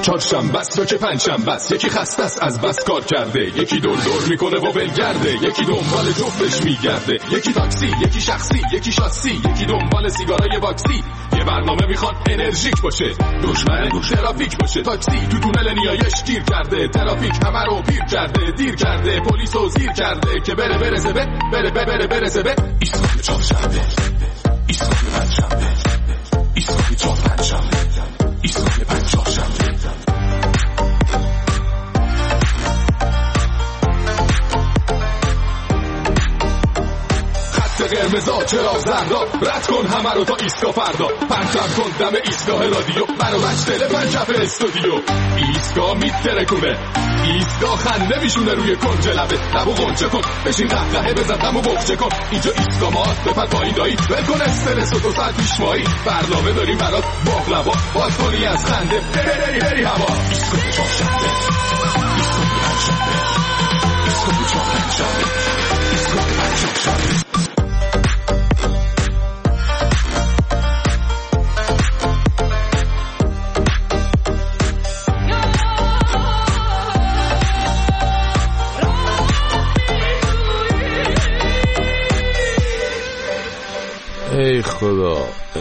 چهارشنبه است یا که پنجشنبه است، یکی خسته است از بس کار کرده، یکی دور میکنه و ولگرده، یکی دنبال جفتش میگرده، یکی تاکسی، یکی شخصی، یکی شاسی، یکی دنبال سیگارای واکسی. یه برنامه میخواد انرژیک باشه، دشمن ترافیک باشه. تاکسی تو تونل نیایش گیر کرده، ترافیک همه رو پیر کرده، دیر کرده، پلیسو زیر کرده که برسه به ایستگاه چهارشنبه، ایستگاه پنجشنبه، ایستگاه چهارشنبه، ایستگاه پنجشنبه. قرمزا چرا زردا، رد کن همه رو تا ایستگاه فردا، پرچم کن دم ایستگاه رادیو، منو مجتل پنجف استودیو. ایستگاه میترکونه، ایستگاه خنده میشونه روی کنج لبه، لبو غنچه کن، بشین قهقهه بزن دمو بخچه کن. اینجا ایستگاه ماست، بپر پایین دایی، ول کن استرس و 2 ساعت پیش مایی، برنامه داریم برات باقلوا، باز کنی از خنده بری هوا. ایستگاه چهارشنبه، ایستگاه پنجشنبه، ایستگاه چهارشنبه، ایستگاه پنجشنبه. ای خدا.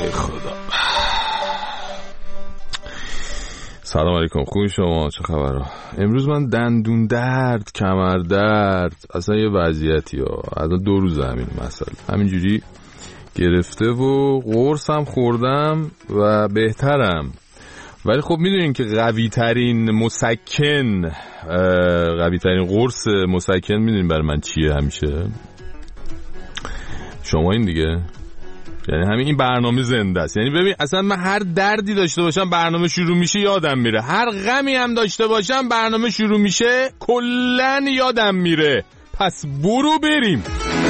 سلام علیکم، خوبی شما؟ چه خبره؟ امروز من دندون درد، کمر درد، اصلا یه وضعیتی ها از 2 روز همین مسئله همینجوری گرفته و قرصم خوردم و بهترم. ولی خب میدونین که قوی ترین قرص مسکن میدونین برای من چیه همیشه؟ شما این دیگه، یعنی همین این برنامه زنده است. یعنی ببین اصلا من هر دردی داشته باشم برنامه شروع میشه یادم میره، هر غمی هم داشته باشم برنامه شروع میشه کلن یادم میره. پس برو بریم.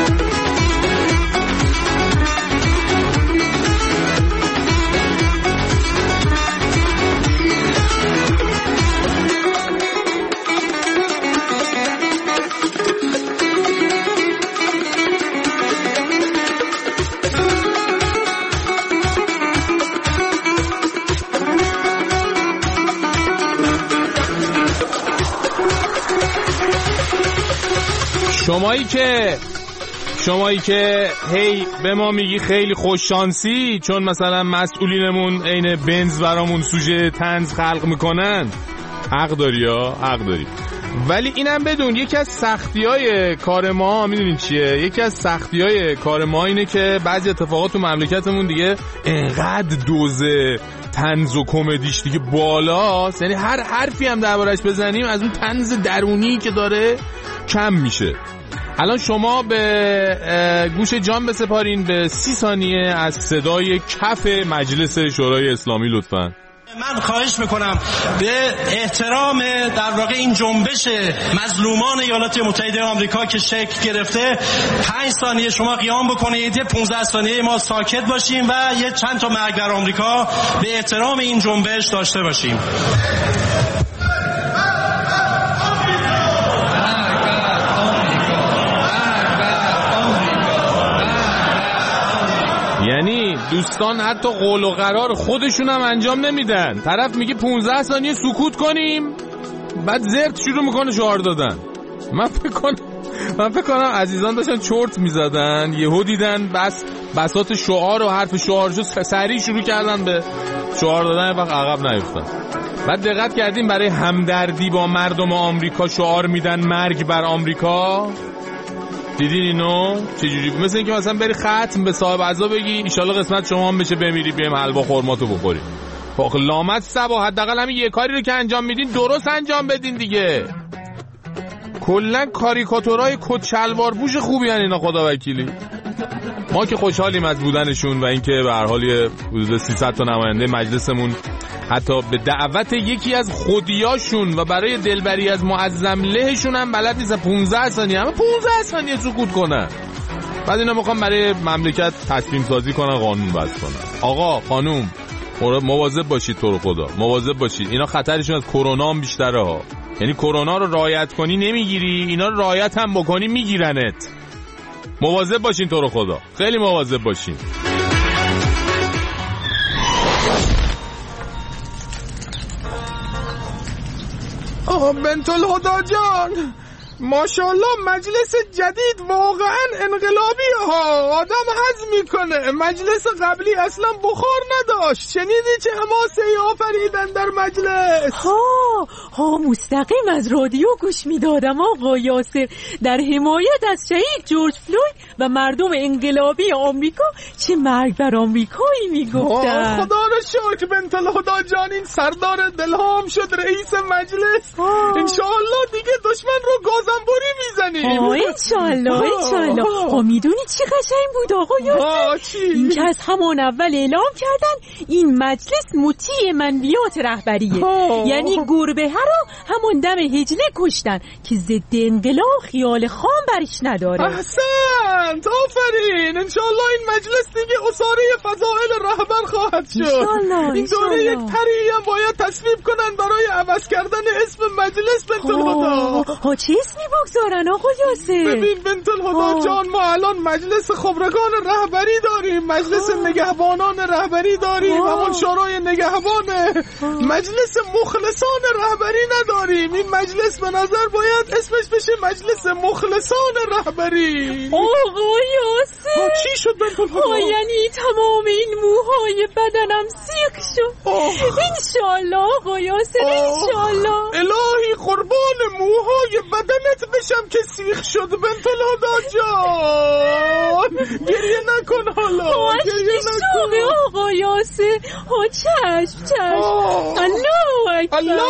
شمایی که هی به ما میگی خیلی خوش شانسی چون مثلا مسئولینمون عین بنز برامون سوژه طنز خلق میکنن، حق داری. ولی اینم بدون یکی از سختی‌های کار ما میدونین چیه؟ یکی از سختی‌های کار ما اینه که بعضی اتفاقات تو مملکتمون دیگه انقدر دوزه طنز و کمدیش دیگه بالاست، یعنی هر حرفی هم دربارش بزنیم از اون طنز درونی که داره کم میشه. الان شما به گوش جان بسپارین به 30 ثانیه از صدای کف مجلس شورای اسلامی لطفاً. من خواهش میکنم به احترام در واقع این جنبش مظلومان ایالات متحده آمریکا که شکل گرفته 5 ثانیه شما قیام بکنید، 15 ثانیه ما ساکت باشیم و یه چند تا مرگ بر آمریکا به احترام این جنبش داشته باشیم. یعنی دوستان حتی قول و قرار خودشون هم انجام نمیدن. طرف میگه 15 ثانیه سکوت کنیم، بعد زرت شروع میکنه شعار دادن. من فکر کنم عزیزان داشتن چرت میزدن، یهو دیدن بساط شعار و حرف شعار شد، سریع شروع کردن به شعار دادن، وقت عقب نیفتن. بعد دقت کردیم برای همدردی با مردم آمریکا شعار میدن مرگ بر آمریکا. دیدین اینو چجوری؟ مثل اینکه مثلا بری ختم به صاحب عزا بگی ایشالله قسمت شما هم بشه بمیری بیم حلوا خرماتو بخوری. خب لامت سبا حداقل همین یه کاری رو که انجام میدین درست انجام بدین دیگه. کلا کاریکاتورای کت شلوار پوش خوبی ان اینا، خدا وکیلی. ما که خوشحالیم از بودنشون و اینکه به هر حال حدود 300 تا نماینده مجلسمون حتی به دعوت یکی از خودیاشون و برای دلبری از معظم لهشون هم بلد نیستن 15 ثانیه سکوت کنن. بعد اینا میخوام برای مملکت تصمیم سازی کنن، قانون وضع کنن. آقا خانوم مواظب باشید، تو رو خدا مواظب باشید. اینا خطرشون از کرونا هم بیشتره ها. یعنی کرونا رو رعایت کنی نمیگیری، اینا رو رعایت هم بکنی میگیرنت. مواظب باشین، تو رو خدا خیلی مواظب باشین. بنت الهدی جان، ماشاءالله مجلس جدید واقعا انقلابی ها، آدم هضم میکنه. مجلس قبلی اصلا بخار نداشت. شنیدی چه حماسه‌ای آفریدن در مجلس؟ ها مستقیم از رادیو گوش میدادم آقا یاسر، در حمایت از شهید جورج فلوید و مردم انقلابی آمریکا. چه مرگ بر آمریکایی میگفتن. خدا رو شکر بنت الهدی جان، این سردار دلهام شد رئیس مجلس. انشاءالله دیگه دشمن رو گازنبوری میزنیم. انشاءالله. میدونی چی قشنگ بود آقا یاسر؟ این که از همان اول اعلام کردن این مجلس مطیع منویات رهبریه. یعنی گربه ها رو همون دم هجله کشتن که ضد انقلاب خیال خام برش نداره. احسنت، آفرین. انشاءالله این مجلس دیگه اساره فضائل رهبر خواهد شد. این دوره یک طرحی هم باید تصویب کنن برای عوض کردن اسم مجلس بنت الهدی. چه اسمی بگذارن آقا یاسر؟ ببین بنت الهدی جان، ما الان مجلس خبرگان رهبری داریم، مجلس نگهبانان رهبری داریم، همون شورای نگهبانه. مجلس مخلصان رهبری نداریم. این مجلس به نظر باید اسمش بشه مجلس مخلصان رهبری. آقا یاسر چی شد بنت الهدی؟ یعنی تمام این موهای بدنم سیخ شد. انشالله آقا یاسر، انشالله. الهی قربان موهای بدنت بشم که سیخ شد بنت الهدی جان. گریه نکن حالا، گریه نکن آقا یاسر. چشم. الله اکبر.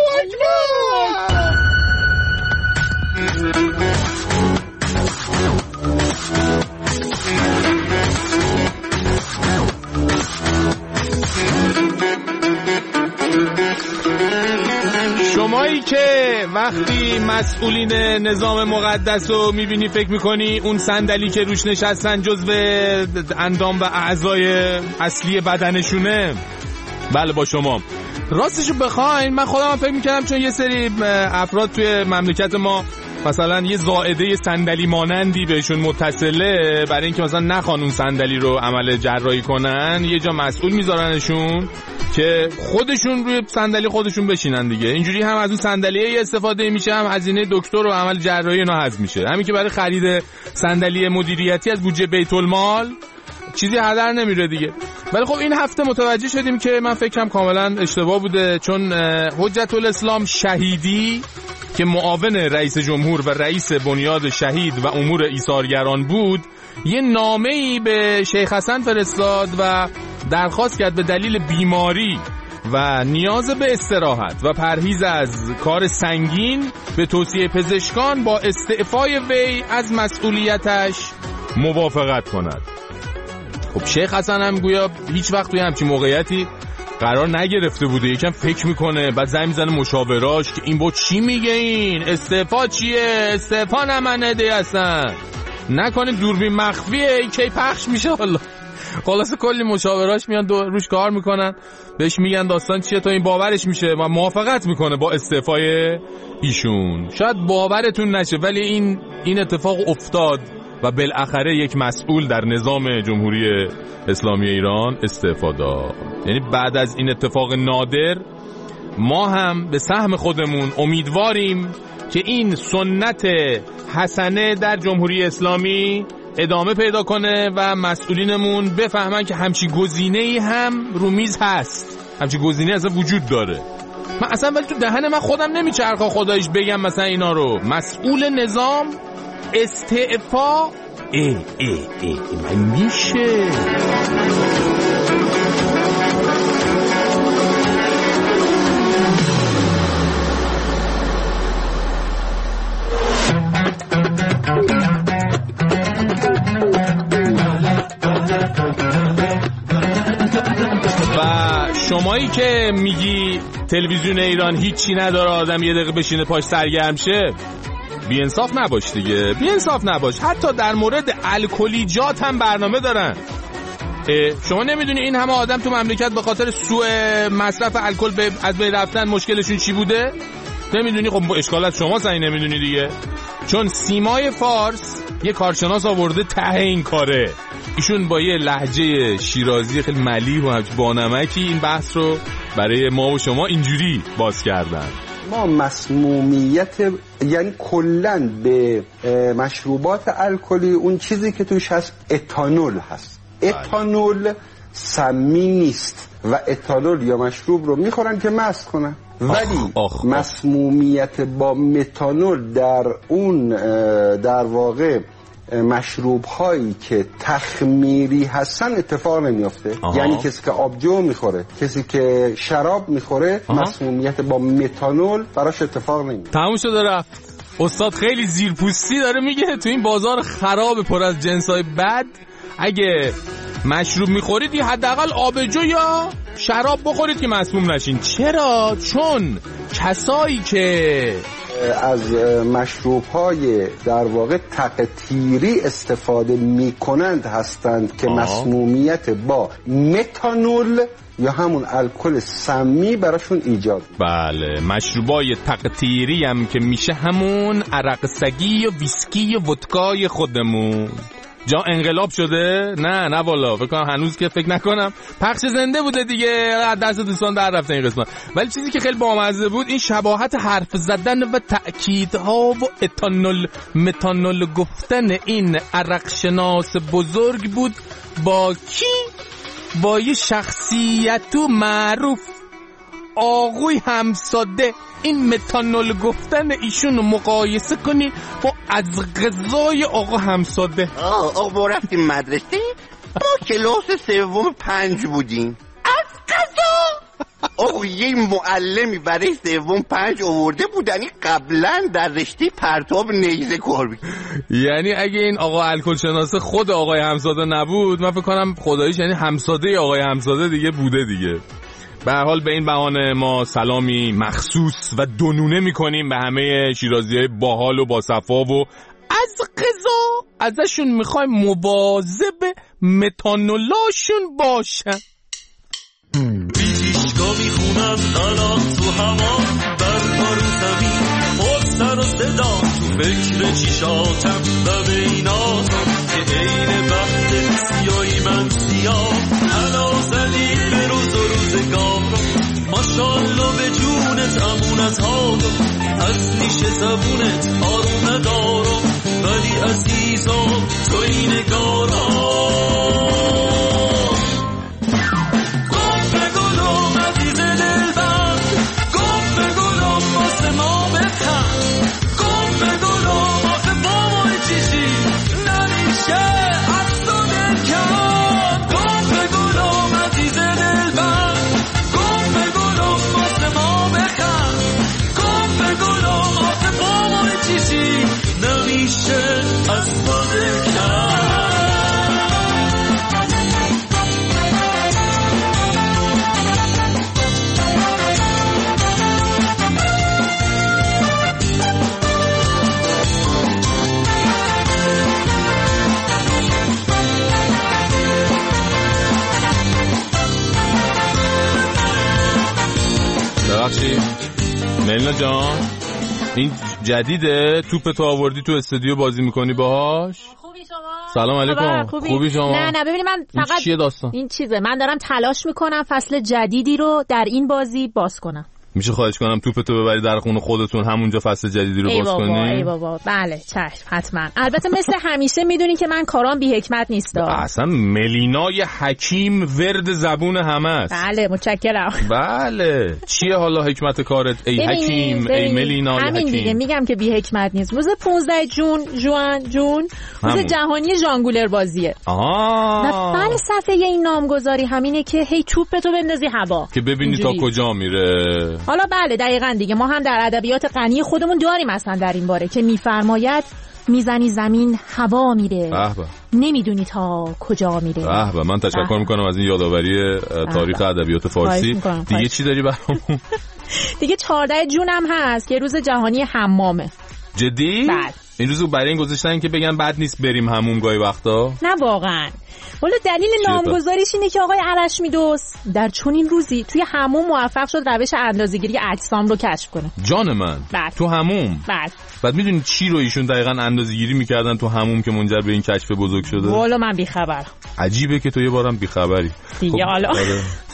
شمایی که وقتی مسئولین نظام مقدس رو میبینی فکر میکنی اون صندلی که روش نشستن جزو اندام و اعضای اصلی بدنشونه؟ بله با شما. راستشو بخواین من خودم فکر میکردم چون یه سری افراد توی مملکت ما مثلا یه زائده صندلی مانندی بهشون متصله، برای اینکه مثلا نخوان اون صندلی رو عمل جراحی کنن یه جا مسئول میذارنشون که خودشون روی صندلی خودشون بشینن دیگه. اینجوری هم از اون صندلیه استفاده میشه، هم هزینه دکتر و عمل جراحی اینا حذف میشه. همین که برای خرید صندلی مدیریتی از بودجه بیت المال چیزی هدر نمیره دیگه. ولی خب این هفته متوجه شدیم که من فکرم کاملا اشتباه بوده، چون حجت الاسلام شهیدی که معاون رئیس جمهور و رئیس بنیاد شهید و امور ایثارگران بود یه نامه‌ای به شیخ حسن فرستاد و درخواست کرد به دلیل بیماری و نیاز به استراحت و پرهیز از کار سنگین به توصیه پزشکان با استعفای وی از مسئولیتش موافقت کند. خب شیخ حسن هم گویا هیچ وقت توی همچین موقعیتی قرار نگرفته بوده، یکم فکر میکنه، بعد زنگ میزنه مشاوراش که این با چی میگه، این استعفا چیه، استعفا نمنده اصلا، نکنه دوربین مخفیه کی پخش میشه. حالا خلاصه کلی مشاوراش میان روش کار میکنن، بهش میگن داستان چیه تا این باورش میشه و موافقت میکنه با استعفای ایشون. شاید باورتون نشه ولی این اتفاق افتاد و بالاخره یک مسئول در نظام جمهوری اسلامی ایران استعفا داد. یعنی بعد از این اتفاق نادر ما هم به سهم خودمون امیدواریم که این سنت حسنه در جمهوری اسلامی ادامه پیدا کنه و مسئولینمون بفهمن که همچی گزینه‌ای هم رو میز هست، همچی گزینه‌ای اصلا وجود داره. من اصلا ولی تو دهن من خودم نمیچرخه خدایش بگم مثلا اینا رو. مسئول نظام استعفا من میشه. و شمایی که میگی تلویزیون ایران هیچی نداره آدم یه دقیقه بشینه پاش سرگرم شه، بی‌انصاف نباش دیگه، بی‌انصاف نباش. حتی در مورد الکلیجات هم برنامه دارن. شما نمیدونی این همه آدم تو مملکت به خاطر سوء مصرف الکل از بین رفتن مشکلشون چی بوده؟ نمیدونی؟ خب اشکالات شما سعی نمیدونی دیگه. چون سیمای فارس یه کارشناس آورده ته این کاره، ایشون با یه لهجه شیرازی خیلی ملیح و بانمکی این بحث رو برای ما و شما اینجوری باز کردن. ما مسمومیت یعنی کلاً به مشروبات الکلی اون چیزی که توش هست اتانول هست. اتانول سمی نیست و اتانول یا مشروب رو میخورن که مست کنن، ولی مسمومیت با متانول در اون در واقع مشروب هایی که تخمیری هستن اتفاق نمیافته. یعنی کسی که آبجو میخوره، کسی که شراب میخوره، مسمومیت با متانول براش اتفاق نمیافته. تموم شده رفت. استاد خیلی زیرپوستی داره میگه تو این بازار خراب پر از جنسای بد اگه مشروب میخورید یه حداقل آبجو یا شراب بخورید که مسموم نشین. چرا؟ چون کسایی که از مشروب‌های در واقع تقطیری استفاده می‌کنند هستند که مسمومیت با متانول یا همون الکل سمی براشون ایجاد. بله، مشروبای تقطیری هم که میشه همون عرق سگی و ویسکی و ودکای خودمون. جا انقلاب شده؟ نه والا، فکر کنم هنوز که فکر نکنم پخش زنده بوده دیگه، دست دوستان در رفته این قسمت. ولی چیزی که خیلی بامزه بود این شباهت حرف زدن و تأکیدها و متانول گفتن این عرق شناس بزرگ بود. با کی؟ با یه شخصیت معروف، آقوی همساده. این متانول گفتن ایشون رو مقایسه کنی با از غذای آقا همساده. آقا ما رفتیم مدرسه، ما کلاس 3-5 بودیم. از غذا آقا یه معلمی برای 3-5 آورده بودن قبلا در رشته پرتاب نیزه کار می‌کنه. یعنی اگه این آقا الکل شناسه خود آقای همساده نبود، من فکر کنم خداییش یعنی همساده آقای همساده دیگه بوده دیگه. به هر حال به این بهانه ما سلامی مخصوص و دونونه میکنیم به همه شیرازی‌های باحال و با صفا و از قضا ازشون میخوایم مواظب متانولاشون باشن. بیتیشگاه میخونم الان تو هوا برپارو زمین پرسر و صدا تو فکر چیشاتم و بیناتم که عین بخت سیایی من سیاه حالا زدی به روز و روزگارم ماشالله به جونت امونت هادم از نیش زبونت آروم ندارم ولی عزیزم تو این نگارم ملینا جان این جدیده توپ تو آوردی تو استودیو بازی میکنی باهاش؟ خوبی شما؟ سلام علیکم. خوبی شما؟ نه ببینید من فقط چیه داستان؟ این چیزه، من دارم تلاش میکنم فصل جدیدی رو در این بازی باز کنم. میشه خواهش کنم توپتو ببری در خونه خودتون همونجا فصل جدیدی رو باز کنی؟ ای بابا بله چشم حتما. البته مثل همیشه میدونی که من کارام بی حکمت نیستا. اصلا ملینای حکیم ورد زبون همه است. بله متشکرم. بله چیه حالا حکمت کارت ای حکیم ای ملینای همین حکیم؟ دیگه میگم که بی حکمت نیست. روز 15 جون روز جهانی ژانگولر بازیه. و فلسفه این نامگذاری همینه که هی توپتو بندازی هوا که ببینی تا کجا میره. حالا بله دقیقاً دیگه ما هم در ادبیات غنی خودمون داریم اصلا در این باره که میفرماید میزنی زمین هوا میره نمیدونی تا کجا میره. من تشکر میکنم از این یادآوری تاریخ ادبیات فارسی. دیگه چی داری برامون؟ دیگه 14 جونم هست که روز جهانی حمامه. جدی؟ بله. این روزو برای این گذاشتن که بگن بد نیست بریم حموم گاهی وقتا؟ نه واقعا. ولی دلیل نامگذاریش اینه که آقای ارشمیدس در چنین روزی توی حموم موفق شد روش اندازه‌گیری اجسام رو کشف کنه. جان من. تو حموم؟ بعد میدونی چی رو ایشون دقیقاً اندازه‌گیری میکردن تو حموم که منجر به این کشف بزرگ شده؟ والا من بیخبر. عجیبه که تو یه بارم بیخبری. دیگه حالا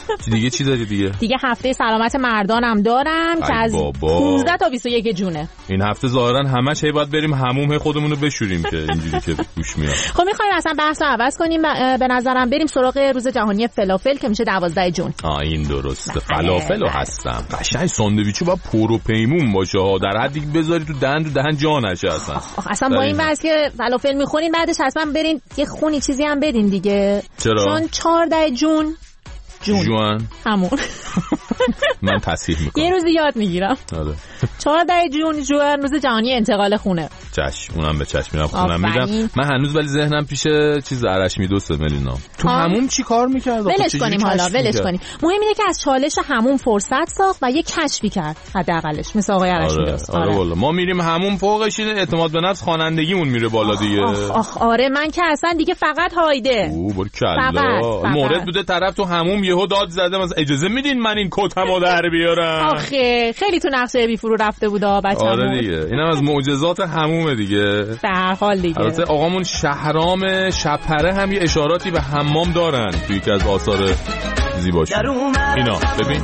دیگه چی داری دیگه هفته سلامت مردانم دارم که از 15 تا 21 جونه. این هفته ظاهرا همش باید بریم حموم خودمون رو بشوریم که اینجوری که گوش میاد. خب می‌خوایم اصلا بحث رو عوض کنیم به نظرم بریم سراغ روز جهانی فلافل که میشه 12 جون. این درسته. فلافلو هستم. قشنگ ساندویچو با پر و پیمون باشه ها، در حدی که بذاری تو دهن جا نشه اصلا. اصلا با این واسه که فلافل میخونین بعدش حتما برین یه خونی چیزی هم بدین دیگه. چرا؟ چون 14 جون همون من تصحیح میکنم. یه روز یاد میگیرم. 14 جون روز جهانی انتقال خونه. چشم، اونم به چشم میرم خونم میدم. من هنوز ولی ذهنم پیش چیز ارشمیدس ملینا. تو هموم چی کار میکرد؟ ولش کنیم مهم اینه که از چالش هموم فرصت ساخت و یه کشفی کرد حداقلش مثل آقای ارشمیدس. آره والا ما میریم هموم، فوقش اینه اعتماد به نفس خوانندگیمون میره بالا دیگه. آره من که اصلا دیگه فقط هایده. برکلا. مورد بوده طرف تو هموم یهو داد زده مثلا اجازه میدین من این کتمو در بیارم. آخه خیلی تو نقشه بی فرو رفته بودا بچه‌مون. آره دیگه اینم از معجزات همومه دیگه. به هر حال دیگه البته آقامون شهرام شپره هم یه اشاراتی به حمام دارن توی یکی از آثار زیباش. اینا ببین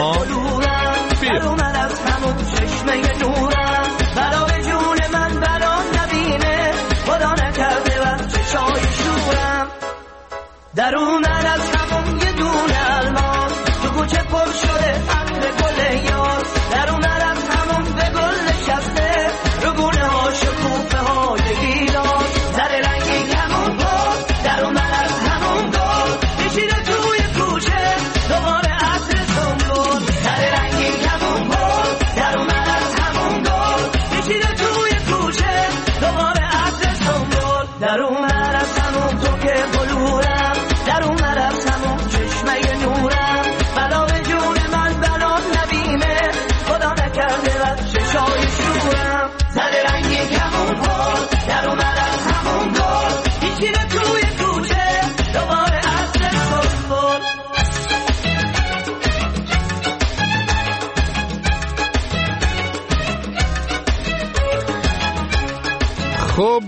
در اومد از همون یه دونه الماس تو کوچه پر شده عطر گل یار در اومد از همون به گل نشسته رو گونه ها شکوفه های گیلاس زر رنگی کمون گل در اومد از همون گل کشیده توی کوچه دوباره عطر سنبول زر رنگی کمون گل در اومد از همون گل کشیده توی کوچه دوباره عطر سنبول در اومد از همون تو که بلورم در اومد از همون چشمه نورم بلا به جون من بلا نبینه خدا نکرده و چشای شورم زده رنگی کمون گل در اومد از همون گل پیچیده توی کوچه دوباره عطر سنبول. خب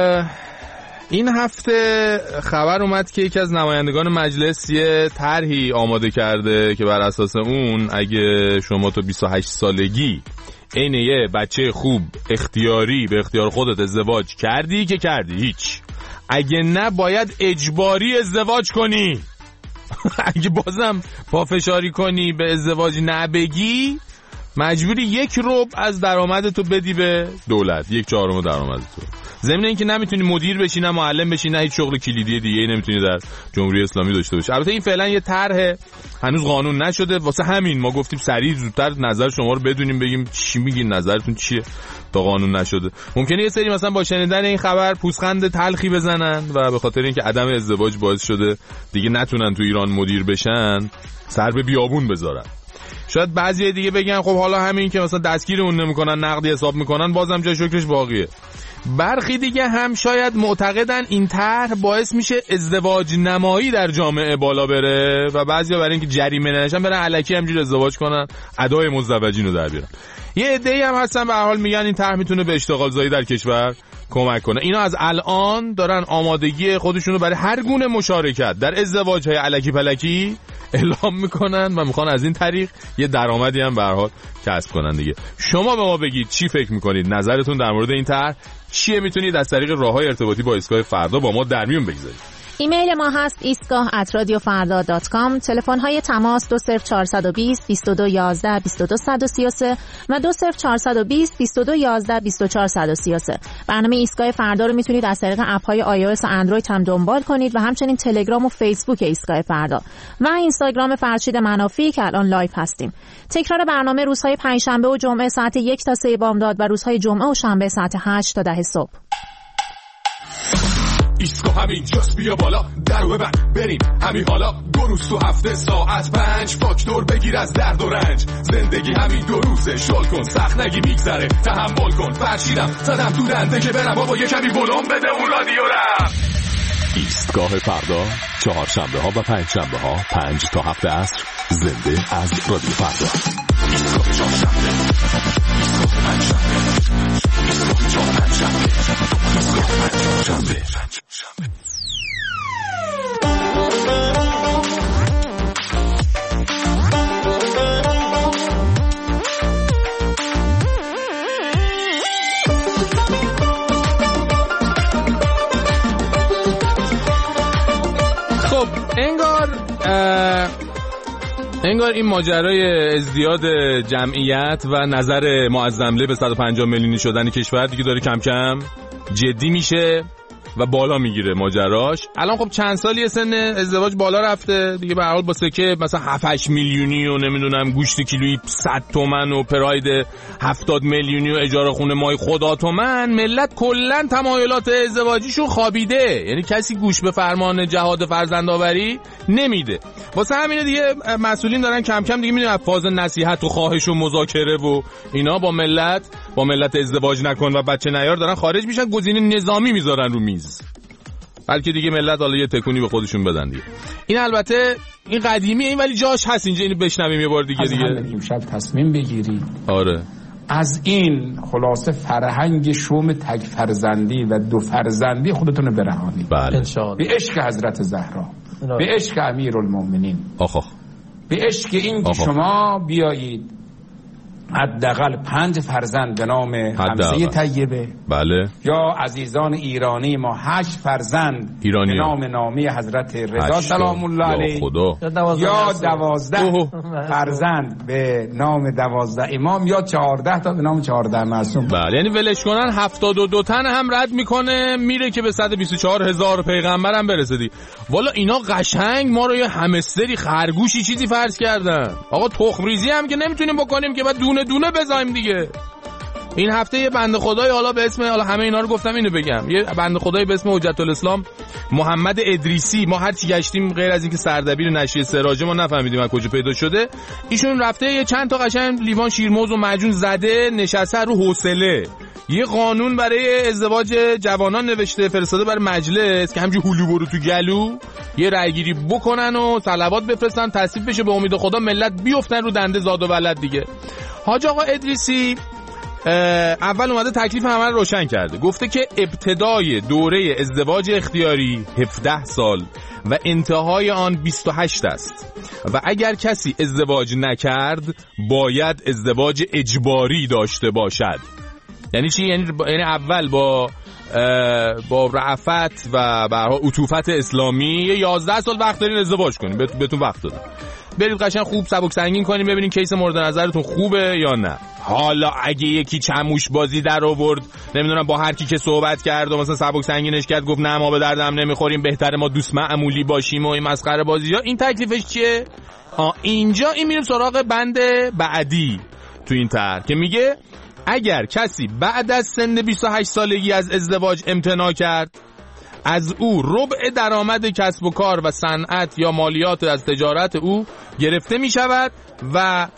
این هفته خبر اومد که یکی از نمایندگان مجلس یه طرحی آماده کرده که بر اساس اون اگه شما تو 28 سالگی عین یه بچه خوب اختیاری به اختیار خودت ازدواج کردی که کردی هیچ، اگه نه باید اجباری ازدواج کنی. اگه بازم پافشاری کنی به ازدواج نبگی مجبوری 1 ربع از درآمدتو بدی به دولت، 1/4 درآمدتو. ضمن اینکه نمیتونی مدیر بشی نه معلم بشی نه هیچ شغل کلیدی دیگه نمیتونی در جمهوری اسلامی داشته باشی. البته این فعلا یه طرح هنوز قانون نشده، واسه همین ما گفتیم سریع زودتر نظر شما رو بدونیم بگیم چی میگین، نظرتون چیه تا قانون نشده. ممکنه یه سری مثلا با شنیدن این خبر پوزخند تلخی بزنن و به خاطر اینکه عدم ازدواج باعث شده دیگه نتونن تو ایران مدیر بشن سر به بیابون بذارن. شاید بعضی دیگه بگن خب حالا همین که مثلا دستگیرمون نمیکنن نقدی حساب میکنن بازم جای شکرش باقیه. برخی دیگه هم شاید معتقدن این طرح باعث میشه ازدواج نمایی در جامعه بالا بره و بعضیا برای اینکه جریمه نشن برن الکی همینجوری ازدواج کنن ادای مزدوجین رو در بیارن. یه عده‌ای هم هستن به هر حال میگن این طرح میتونه به اشتغال زایی در کشور کمک کنه. اینا از الان دارن آمادگی خودشونو برای هر گونه مشارکت در ازدواج‌های الکی پلکی اعلام میکنن و میخوان از این طریق یه درآمدی هم به هر حال کسب کنن دیگه. شما به ما بگید چی فکر میکنید، نظرتون در مورد این طرح چیه؟ میتونید از طریق راههای ارتباطی با ایستگاه فردا با ما در میون بگذارید. ایمیل ما هست ایستگاه@radiofarda.com. تلفن های تماس 20420 2211 2233 و 20420 2211 2433. برنامه ایستگاه فردا رو میتونید از طریق اپ های iOS و اندروید هم دنبال کنید و همچنین تلگرام و فیسبوک ایستگاه فردا و اینستاگرام فرشید منافی که الان لایو هستیم. تکرار برنامه روزهای پنجشنبه و جمعه ساعت 1 تا 3 بامداد و روزهای جمعه و شنبه ساعت 8 تا 10 صبح. ایستگاه همین جاست، بیا بالا درو ببند بریم همین حالا. 2 روز تو هفته ساعت 5 فاکتور بگیر از درد و رنج. زندگی همین 2 روزه، شل کن سخت نگی میگذره، تحمل کن. فرشیدم زدم تو دنده که برم بابا یکمی بلوم بده اون رادیو رم. ایستگاه فردا چهارشنبه ها و پنجشنبه ها 5 تا 7 عصر زنده از رادیو فردا. ایستگاه چهارشنبه، ایستگاه پنجشنبه، ایستگاه چهارشنبه، ایستگاه پنجشنبه. انگار این ماجرای ازدیاد جمعیت و نظر معظمله به 150 میلیونی شدن کشور دیگه داره کم کم جدی میشه و بالا میگیره ماجراش. الان خب چند سالیه سن ازدواج بالا رفته دیگه، به هر حال با سکه مثلا 7-8 میلیونی و نمیدونم گوشت کیلویی 100 تومن و پراید 70 میلیونی و اجاره خونه مای خدا تومن، ملت کلا تمایلات ازدواجیشون خوابیده. یعنی کسی گوش به فرمان جهاد فرزندآوری نمیده. واسه همینه دیگه مسئولین دارن کم کم دیگه میدونن فاز نصیحت و خواهش و مذاکره و اینا با ملت ازدواج نکن و بچه نیار دارن خارج میشن، گزینه نظامی میذارن رو میز، بلکه دیگه ملت حالا یه تکونی به خودشون بدن دیگه. این البته این قدیمیه این ولی جاش هست اینجا اینو بشنویم یه بار دیگه. امشب تصمیم بگیرید آره از این خلاصه فرهنگ شوم تک فرزندی و دو فرزندی خودتون برهانید. بله. به عشق حضرت زهرا، به عشق امیرالمومنین، به عشق این که شما بیایید حداقل 5 فرزند به نام حمزه طیبه، بله، یا عزیزان ایرانی ما 8 فرزند به نام نامی حضرت رضا سلام الله علیه، یا 12 فرزند به نام 12 امام، یا 14 تا به نام 14 معصوم. بله، یعنی ولش کنن 72 تن هم رد میکنه میره که به 124,000 پیغمبر هم برسه دی. والا اینا قشنگ ما رو یه همستری خرگوشی چیزی فرض کردن. آقا تخم ریزی هم که نمیتونیم بکنیم که بعد دونه دونه بزایم دیگه. این هفته یه بنده خدای حالا به اسم، حالا همه اینا رو گفتم اینو بگم، یه بنده خدای به اسم حجت الاسلام محمد ادریسی، ما هر چی گشتیم غیر از اینکه سردبیر نشریه سراج ما نفهمیدیم از کجا پیدا شده، ایشون رفته یه چند تا قشنگ لیوان شیرموز و معجون زده نشسته رو حوصله یه قانون برای ازدواج جوانان نوشته فرستاده برای مجلس که همینجوری هلو برو تو گلو یه رأیگیری بکنن و صلوات بفرستن تصویب بشه، به امید خدا ملت بیفتن رو دنده زاد و ولد دیگه. حاج آقا ادریسی اول اومده تکلیف همه رو روشن کرده، گفته که ابتدای دوره ازدواج اختیاری 17 سال و انتهای آن 28 است و اگر کسی ازدواج نکرد باید ازدواج اجباری داشته باشد. یعنی چی؟ یعنی اول با رعفت و عطوفت اسلامی 11 سال وقت دارین ازدواج کنین، بهتون وقت دادن، برید قشنگ خوب سبک سنگین کنین ببینین کیس مورد نظرتون خوبه یا نه. حالا اگه یکی چموش بازی در آورد، نمیدونم با هر کی که صحبت کرد و مثلا سبک سنگینش کرد گفت نه ما به دردم نمیخوریم بهتره ما دوست معمولی باشیم و این مسخره بازی‌ها، این تکلیفش چیه؟ اینجا این میریم سراغ بند بعدی تو این طرح که میگه اگر کسی بعد از سن 28 سالگی از ازدواج امتناع کرد از او ربع درآمد کسب و کار و صنعت یا مالیات از تجارت او گرفته می شود و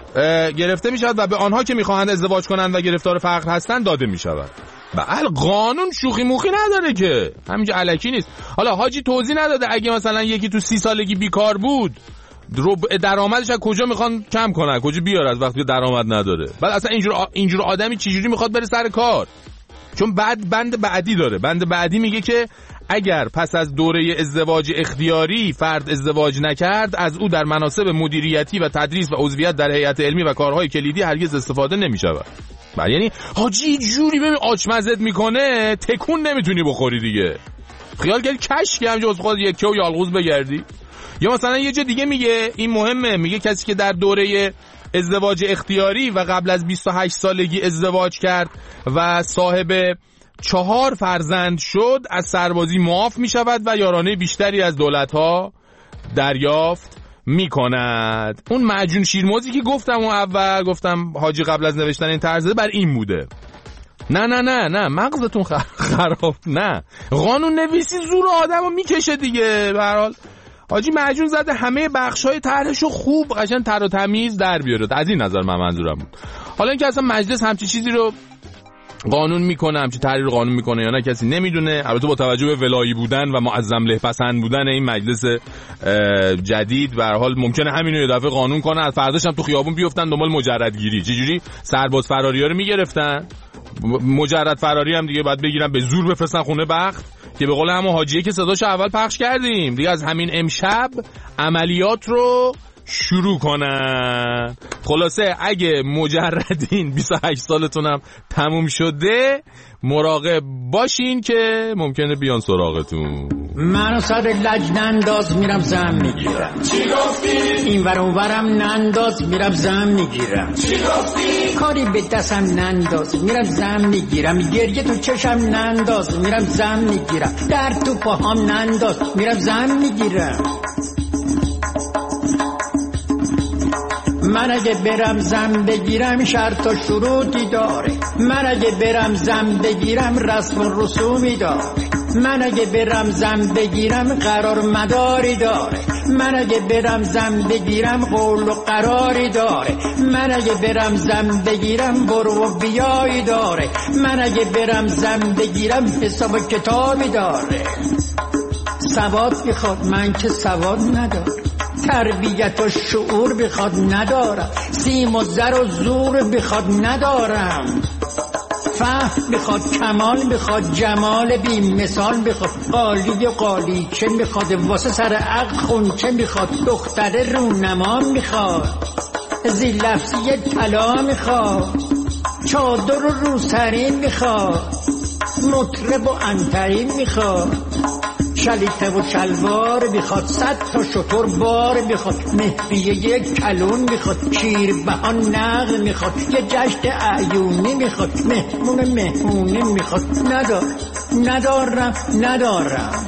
به آنها که میخواهند ازدواج کنند و گرفتار فقر هستند داده می شود. بله، قانون شوخی موخی نداره که همینجا الکی نیست. حالا حاجی توضیح نداده اگه مثلا یکی تو 30 سالگی بیکار بود ربع درآمدش از کجا میخوان کم کنن، کجا بیاره از وقتی درآمد نداره؟ بعد اصلا اینجور آدمی چجوری میخواد بره سر کار؟ چون بعد بند بعدی داره. بند بعدی میگه که اگر پس از دوره ازدواج اختیاری فرد ازدواج نکرد از او در مناصب مدیریتی و تدریس و عضویت در هیئت علمی و کارهای کلیدی هرگز استفاده نمیشود. بله، یعنی حاجی جوری ببین آچمزت میکنه تکون نمیتونی بخوری دیگه. خیال کردی کش که همینجا از خود یکی و یالغوز بگردی. یا مثلا یه جا دیگه میگه این مهمه، میگه کسی که در دوره ازدواج اختیاری و قبل از 28 سالگی ازدواج کرد و صاحب 4 فرزند شد از سربازی معاف می شود و یارانه بیشتری از دولت‌ها دریافت می کند. اون معجون شیرموزی که گفتم اون اول گفتم حاجی قبل از نوشتن این طرزه بر این بوده. نه مغزتون خراب، نه قانون نویسی زور آدمو میکشه دیگه. به هر حال حاجی معجون زده همه بخشای طرحشو خوب قشنگ تر و تمیز در بیاره. از این نظر من منظورم بود. حالا اینکه اصلا مجلس همچی چیزی رو قانون میکنه، همچی تحریر قانون میکنه یا نه کسی نمیدونه. البته با توجه به ولایی بودن و معظم له پسند بودن این مجلس جدید به هر حال ممکنه همینو یه دفعه قانون کنه، از فرداش هم تو خیابون بیفتن دنبال مجردگیری. چجوری سرباز فراری‌ها رو میگرفتن، مجرد فراری هم دیگه بعد بگیرن به زور بفرستن خونه بخت، که به قول همون حاجیه که صداشو اول پخش کردیم دیگه. از همین امشب عملیات رو شروع کنن. خلاصه اگه مجردین 28 سالتونم تموم شده مراقب باشین که ممکنه بیان سراغتون. منو سر لج ننداز میرم زم میگیرم. چی گفتی؟ این ور اون ورم ننداز میرم زم میگیرم. چی گفتی؟ کاری به دستم ننداز میرم زم میگیرم. گریه تو چشم ننداز میرم زم میگیرم. درد تو پاهام ننداز میرم زم میگیرم. من اگه برم زم بگیرم شرط و شروطی داره. من اگه برم زم بگیرم رسم و رسومی داره. من اگه برم زم بگیرم قرار مداری داره. من اگه برم زم بگیرم قول و قراری داره. من اگه برم زم بگیرم برو و بیایی داره. من اگه برم زم بگیرم حساب و کتابی داره. سواد بخواد من که سواد ندارم. تربیت و شعور بخواد ندارم. سیم و زر و زور بخواد ندارم. فهم بخواد کمال بخواد جمال بی مثال بخواد قالی و قالی چه بخواد واسه سر عقل خون چه بخواد دختر رونما میخواد زی لفظی طلا میخواد چادر و روسرین میخواد مطرب و انترین میخواد شلیته و شلوار بخواد 100 تا شطور بار بخواد مهریه یک کلون بخواد شیر بهان نقل میخواد یه جشن اعیونی میخواد مهمونه میخواد ندارم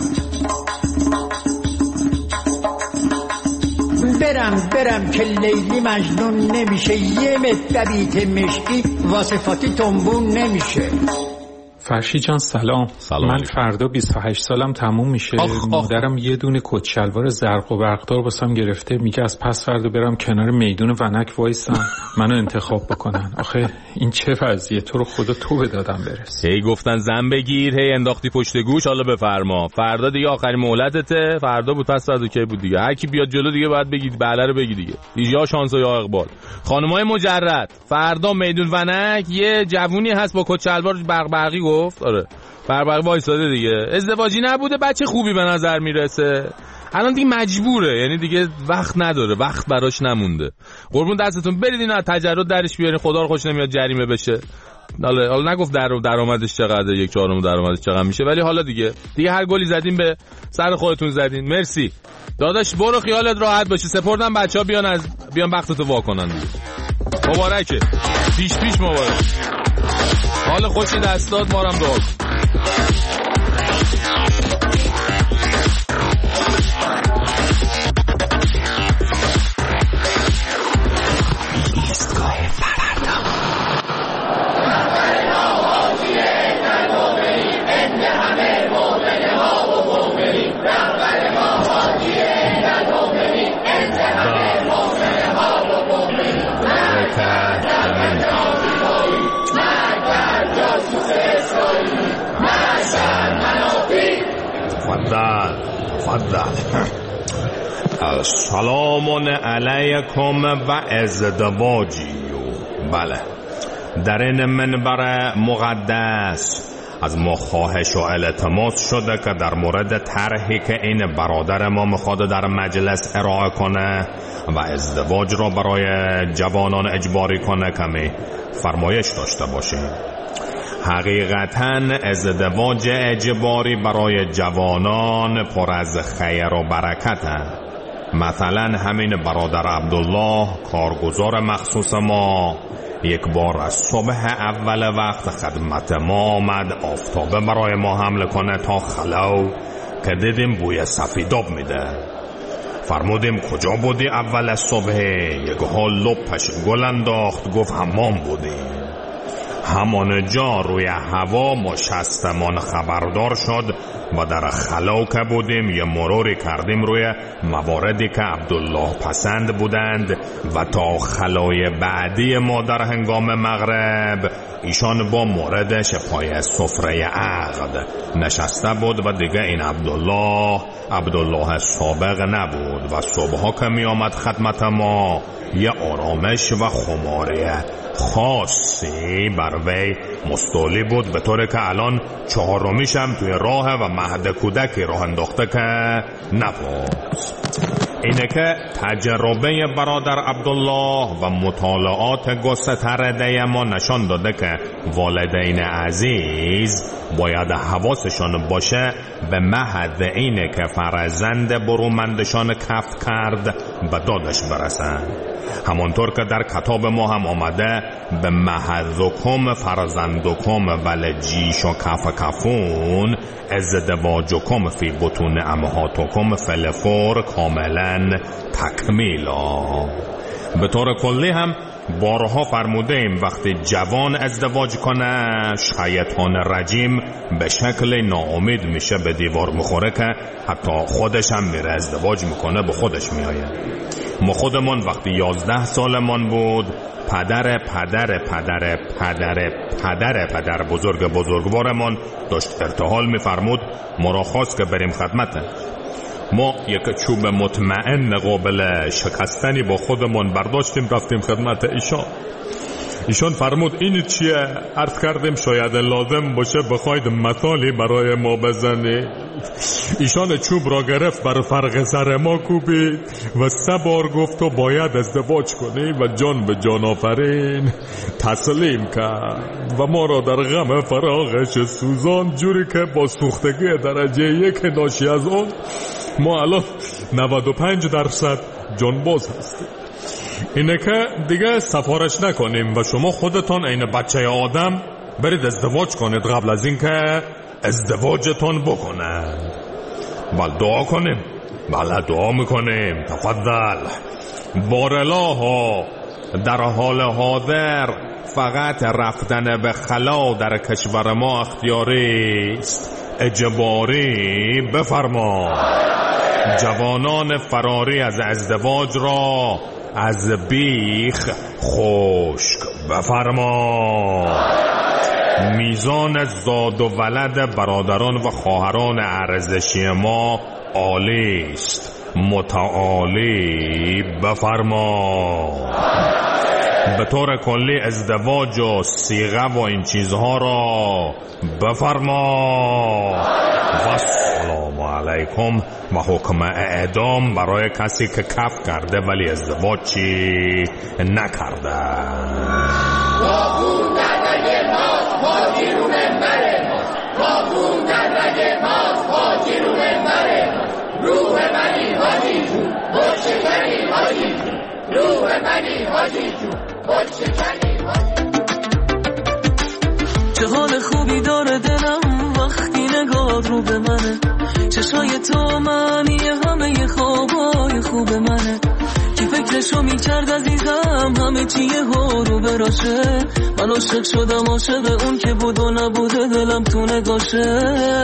برم که لیلی مجنون نمیشه یه مدبیت مشکی واسفاتی تنبون نمیشه. فرشی جان سلام. من فردا 28 سالم تموم میشه. مادرم یه دونه کت شلوار زرق و برقدار واسم گرفته میگه از پس فردا برم کنار میدون ونک وایسم منو انتخاب بکنن. آخه این چه وضعیه؟ تو رو خدا تو به دادم برس. هی گفتن زن بگیر هی انداختی پشت گوش. حالا بفرما فردا دیگه آخرین مهلتته. فردا بود پس فردا کی بود دیگه. هر کی بیاد جلو دیگه باید بگید بله رو بگی دیگه. یا شانس یا اقبال. خانمای مجرد فردا میدون ونک یه جوونی هست با کت شلوار برقی گفت. آره بربر وایساده دیگه. ازدواجی نبوده بچه خوبی به نظر میرسه. الان دیگه مجبوره یعنی دیگه وقت نداره وقت براش نمونده. قربون دستتون برید اینا تجرد درش بیارین خدا رو خوش نمیاد جریمه بشه. حالا نگفت درآمدش چقدره 1/4 درآمدش چقدر میشه ولی حالا دیگه هر گلی زدین به سر خودتون زدین. مرسی داداش برو خیالت راحت باشه. سپردم بچه‌ها بیان وقتتو وا کنن دیگه. مبارکه پیش مبارک. حال خوشی دستات مارم دعا کن. ایستگاه فردا. تفضل. سلام علیکم و ازدواجی. بله در این منبر مقدس از ما خواهش و التماس شده که در مورد طرحی که این برادر ما میخواد در مجلس ارائه کنه و ازدواج را برای جوانان اجباری کنه کمی فرمایش داشته باشیم. حقیقتاً ازدواج اجباری برای جوانان پر از خیر و برکته. مثلا همین برادر عبدالله کارگزار مخصوص ما یک بار از صبح اول وقت خدمت ما آمد آفتابه برای ما حمل کنه تا خلو که دیدیم بوی سفیداب میده. فرمودیم کجا بودی اول صبح؟ یک حال لپش گل انداخت گفت حمام بودیم. همان جا روی هوا ما شستمان خبردار شد و در خلا که بودیم یه مروری کردیم روی مواردی که عبدالله پسند بودند و تا خلای بعدی ما در هنگام مغرب ایشان با موردش پای سفره عقد نشسته بود و دیگه این عبدالله سابق نبود و صبحا که می آمد خدمت ما یه آرامش و خماری خاصی بر وی مستولی بود به طوری که الان 4میشم توی راه و مهد کودکی راه انداخته که نبود. اینه که تجربه برادر عبدالله و مطالعات گسترده ما نشان داده که والدین عزیز باید حواسشان باشه به محض اینه که فرزند برومندشان کف کرد به دادش برسن. همانطور که در کتاب ما هم آمده به محضکم فرزندکم ولجیش و کف کفون ازدواجکم فی بطون امهاتکم فلفور کاملا تکمیلا. به طور کلی هم بارها فرموده ایم وقتی جوان ازدواج کنه شیطان رجیم به شکل ناامید میشه به دیوار میخوره که حتی خودش هم میره ازدواج میکنه به خودش میآید. ما خودمون وقتی 11 سالمون بود پدر بزرگوارمون داشت ارتحال میفرمود ما را خواست که بریم خدمته. ما یک چوب مطمئن قابل شکستنی با خودمون برداشتیم رفتیم خدمت ایشان فرمود این چیه؟ عرض کردیم شاید لازم باشه بخواید مثالی برای ما بزنی. ایشان چوب را گرفت بر فرق سر ما کوبید و 3 بار گفت تو باید ازدواج کنی و جان به جان آفرین تسلیم کرد و ما را در غم فراغش سوزان جوری که با سوختگی درجه 1 ناشی از اون ما الان 95% جانباز هستیم. اینه که دیگه سفارش نکنیم و شما خودتان این بچه آدم برید ازدواج کنید قبل از این که ازدواجتان بکنن. بله دعا کنیم. بله دعا میکنیم. تفضل. بارالله در حال حاضر فقط رفتن به خلا در کشور ما اختیاری است، اجباری بفرما. جوانان فراری از ازدواج را از بیخ خشک بفرما. میزان زاد و ولد برادران و خواهران ارزشی ما عالی است، متعالی بفرما. به طور کلی ازدواج و صیغه و این چیزها را بفرما. و سلام علیکم و حکم اعدام برای کسی که کف کرده ولی ازدواج چی نکرده. باغون در رگ ماست حاجیرون منبر ماست، باغون در رگ ماست حاجیرون منبر ماست. روح منی حاجی جون گل شکنی حاجی جون، روح منی حاجی جون گل شکنی حاجی. چه حال خوبی داره دلم وقتی نگاه رو به منه، چشای تو معنی همه خوابای خوب منه. کی فکرشو میکرد عزیزم همه چیه ها رو براشه. من عاشق شدم عاشق اون که بود و نبوده دلم تو نگاشه.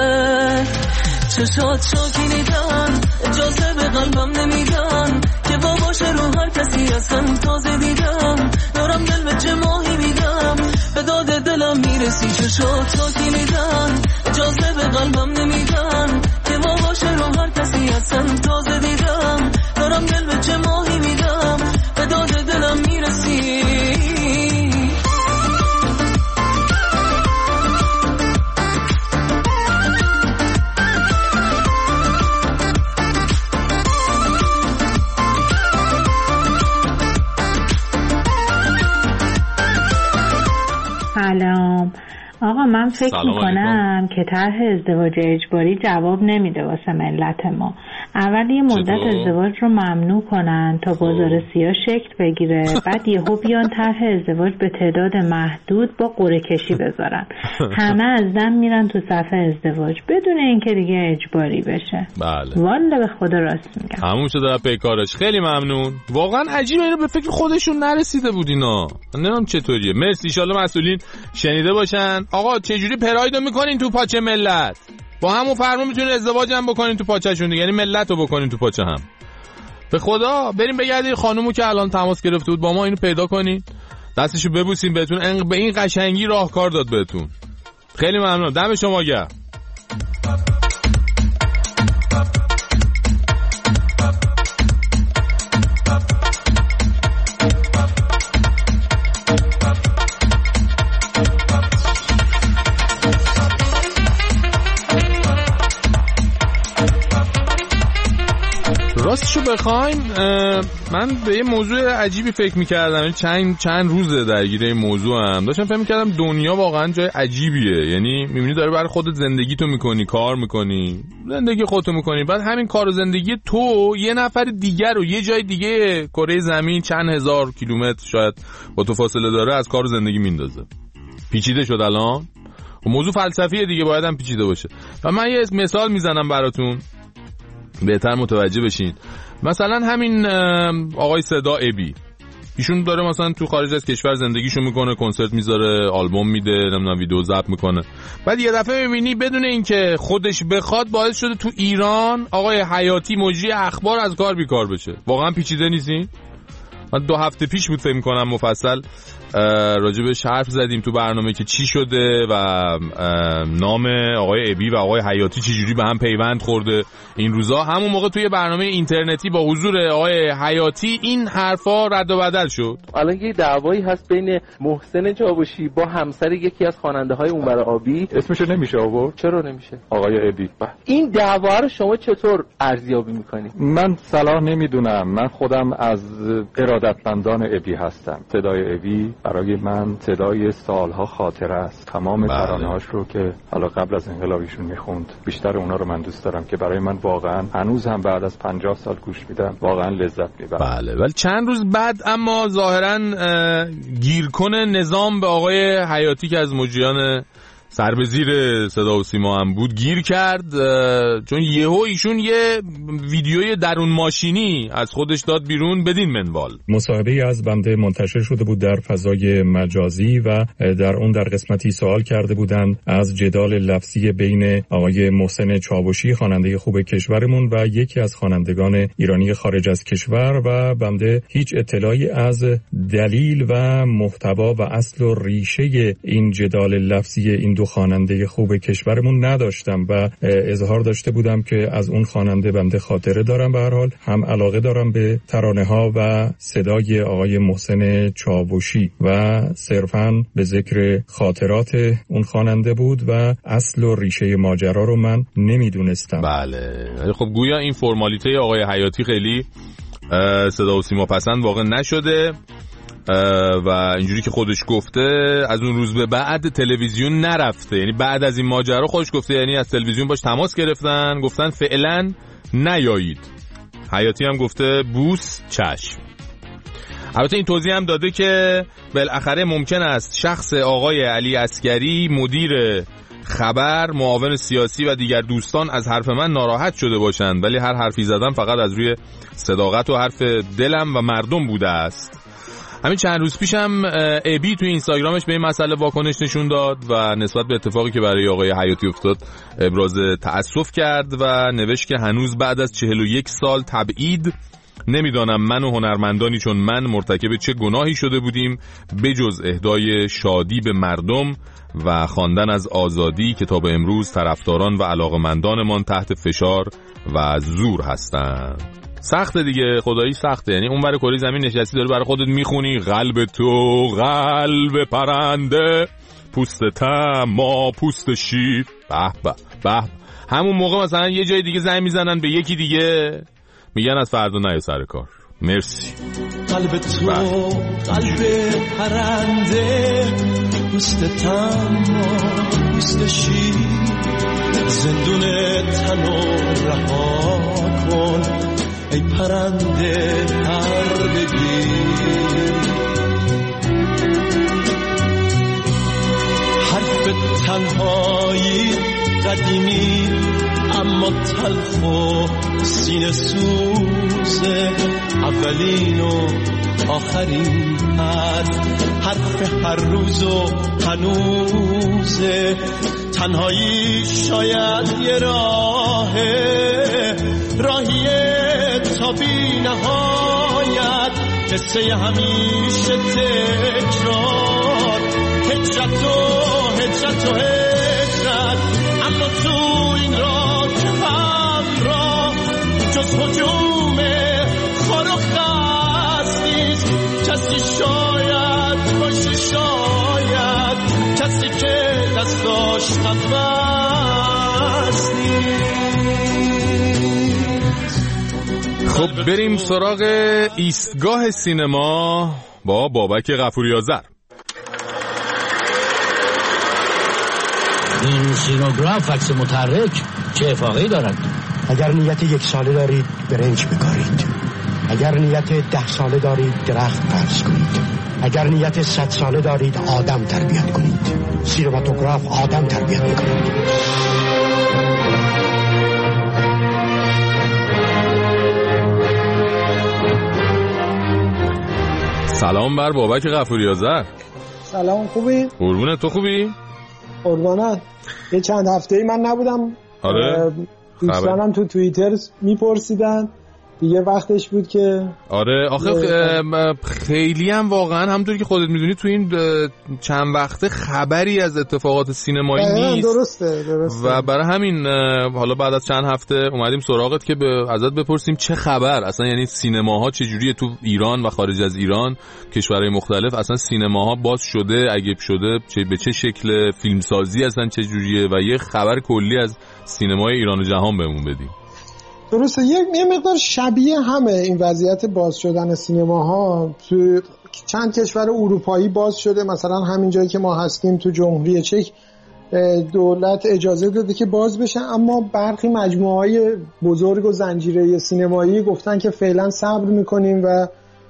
چشات شاکینیدن اجازه به قلبم نمیدن که باباشه رو هر کسی اصلا تازه دیدم. دارم دل به چه ماهی میدم به داد دلم میرسی. چشات شاکینیدن اجازه به قلبم نمیدن که باباشه رو هر کسی اصلا تازه دیدم. دارم دل به چه ماهی میدم به داد دلم میرسی. سلام آقا، من فکر میکنم که طرح ازدواج اجباری جواب نمیده واسه ملت ما. اول یه مدت ازدواج رو ممنوع کنن تا بازار سیاه شکل بگیره، بعد یهو بیان طرح ازدواج به تعداد محدود با قرعه کشی بذارن. همه از دم میرن تو صفحه ازدواج بدون اینکه دیگه اجباری بشه. بله والله به خدا راست میگم. همون شده در پیکارش. خیلی ممنون. واقعا عجیبه اینو به فکر خودشون نرسیده بود اینا. نمیدونم چطوریه. مرسی، ان شاءالله مسئولین شنیده باشن. آقا چجوری پرایدو میکنین تو پاچه ملت؟ با همون فرمون میتونین ازدواج هم بکنین تو پاچه‌شون دیگه، یعنی ملت رو بکنین تو پاچه هم. به خدا بریم بگردین خانومو که الان تماس گرفته بود با ما اینو پیدا کنین، دستشو ببوسین بهتون به این قشنگی راهکار داد بهتون. خیلی ممنون، دم شما گرم. راستشو بخواین من به یه موضوع عجیبی فکر میکردم، چند روزه درگیر این موضوع هم داشتم فکر میکردم دنیا واقعا جای عجیبیه. یعنی میبینی داری برای خودت زندگی تو میکنی، کار میکنی، زندگی خودتو میکنی، بعد همین کار و زندگی تو یه نفر دیگر رو یه جای دیگه کره زمین چند هزار کیلومتر شاید با تو فاصله داره از کار و زندگی میندازه. پیچیده شد الان، موضوع فلسفیه دیگه، باید هم پیچیده باشه. و من یه مثال میزنم براتون بهتر متوجه بشین. مثلا همین آقای صدا ابی، ایشون داره مثلا تو خارج از کشور زندگیشو میکنه، کنسرت میذاره، آلبوم میده، نمیدونم ویدیو ضبط میکنه، بعد یه دفعه میبینی بدون اینکه خودش بخواد باعث شده تو ایران آقای حیاتی مجری اخبار از کار بیکار بشه. واقعا پیچیده نیستین؟ من 2 هفته پیش بود فکر میکنم مفصل راجبش حرف زدیم تو برنامه که چی شده و نام آقای ابی و آقای حیاتی چجوری به هم پیوند خورده این روزا. همون موقع توی برنامه اینترنتی با حضور آقای حیاتی این حرفا رد و بدل شد. الان یه دعوایی هست بین محسن چاوشی با همسر یکی از خواننده‌های اونور آبی. اسمشو نمیشه آورد؟ چرا نمیشه؟ آقای ابی. این دعوا رو شما چطور ارزیابی میکنید؟ من صلاح نمیدونم. من خودم از ارادتمندان ابی هستم. صدای ابی برای من صدای سالها خاطره است. تمام ترانه‌هاش رو که حالا قبل از انقلابیشون میخوند، بیشتر اونا رو من دوست دارم که برای من واقعا هنوز هم بعد از 50 سال گوش میدم، واقعا لذت میبرم. بله، ولی چند روز بعد اما ظاهرا گیرکن نظام به آقای حیاتی که از مجریان سر به زیر صدا و سیما هم بود گیر کرد، چون یهو ایشون یه ویدیوی درون ماشینی از خودش داد بیرون بدین منوال. مصاحبه‌ای از بنده منتشر شده بود در فضای مجازی و در اون در قسمتی سوال کرده بودند از جدال لفظی بین آقای محسن چاوشی خواننده خوب کشورمون و یکی از خوانندگان ایرانی خارج از کشور و بنده هیچ اطلاعی از دلیل و محتوا و اصل و ریشه این جدال لفظی این دو خواننده خوب کشورمون نداشتم و اظهار داشته بودم که از اون خواننده بنده خاطره دارم، به هر حال هم علاقه دارم به ترانه ها و صدای آقای محسن چاوشی و صرفاً به ذکر خاطرات اون خواننده بود و اصل و ریشه ماجرا رو من نمیدونستم. بله، خب گویا این فرمالیته آقای حیاتی خیلی صدا و سیما پسند واقع نشده و اینجوری که خودش گفته از اون روز به بعد تلویزیون نرفته. یعنی بعد از این ماجرا خودش گفته، یعنی از تلویزیون باش تماس گرفتن، گفتن فعلا نیایید. حیاتی هم گفته بوس چشم. البته این توضیح هم داده که بالاخره ممکن است شخص آقای علی عسگری مدیر خبر، معاون سیاسی و دیگر دوستان از حرف من ناراحت شده باشند، ولی هر حرفی زدم فقط از روی صداقت و حرف دلم و مردم بوده است. همین چند روز پیشم ابی توی اینستاگرامش به این مسئله واکنش نشون داد و نسبت به اتفاقی که برای آقای حیاتی افتاد ابراز تأسف کرد و نوشت که هنوز بعد از 41 سال تبعید نمیدانم من و هنرمندانی چون من مرتکب چه گناهی شده بودیم بجز اهدای شادی به مردم و خواندن از آزادی که تا به امروز طرفداران و علاقمندانمان تحت فشار و زور هستند. سخته دیگه، خدایی سخته. یعنی اون برای کره زمین نشستی داری برای خودت میخونی قلب تو قلب پرنده، پوست تم ما پوست شیر. به به به. همون موقع مثلا یه جای دیگه زنگ میزنن به یکی دیگه میگن از فردا نیا سر کار. مرسی. قلب تو قلب پرنده، پوست تم ما پوست شیر، زندون تنو رها کن ای پرنده پر بگیر. حرف تنهایی قدیمی اما تلخ و سینه سوزه، اولین و آخرین حرف هر روز و هنوزه. تنهایی شاید یه راهی تا بی نهایت، قصه همیشه تکرار، هجرت و هجرت، اما تو این راه که همراه جز هجوم خار و خس نیست. کسی شاید باشه، شاید کسی که دستاش نفس نیست. خب بریم سراغ ایستگاه سینما با بابک غفوری آذر. این سینوگراف عکس متحرک چه افاقه‌ای دارد؟ اگر نیت 1 ساله دارید برنج بکارید، اگر نیت 10 ساله دارید درخت فرض کنید، اگر نیت 100 ساله دارید آدم تربیت کنید. سینماتوگراف آدم تربیت میکنید. سلام بر بابک غفوری آذر. سلام، خوبی؟ قربونت، تو خوبی؟ قربانت. یه چند هفته‌ای من نبودم. آره. دوستانم تو توییتر میپرسیدن دیگه وقتش بود که آره آخه خیلی هم واقعا همونطوری که خودت میدونی تو این چند وقته خبری از اتفاقات سینمایی نیست. درسته. و برای همین حالا بعد از چند هفته اومدیم سراغت که ازت بپرسیم چه خبر اصلا، یعنی سینماها چجوریه تو ایران و خارج از ایران، کشورهای مختلف اصلا سینماها باز شده، اگه شده به چه شکل، فیلمسازی اصلا چجوریه و یه خبر کلی از سینمای ایران و جهان بهمون بدیم. درسته، یه مقدار شبیه همه این وضعیت باز شدن سینماها. تو چند کشور اروپایی باز شده، مثلا همین جایی که ما هستیم تو جمهوری چک دولت اجازه داده که باز بشن، اما برخی مجموعه‌های بزرگ و زنجیره سینمایی گفتن که فعلا صبر میکنیم و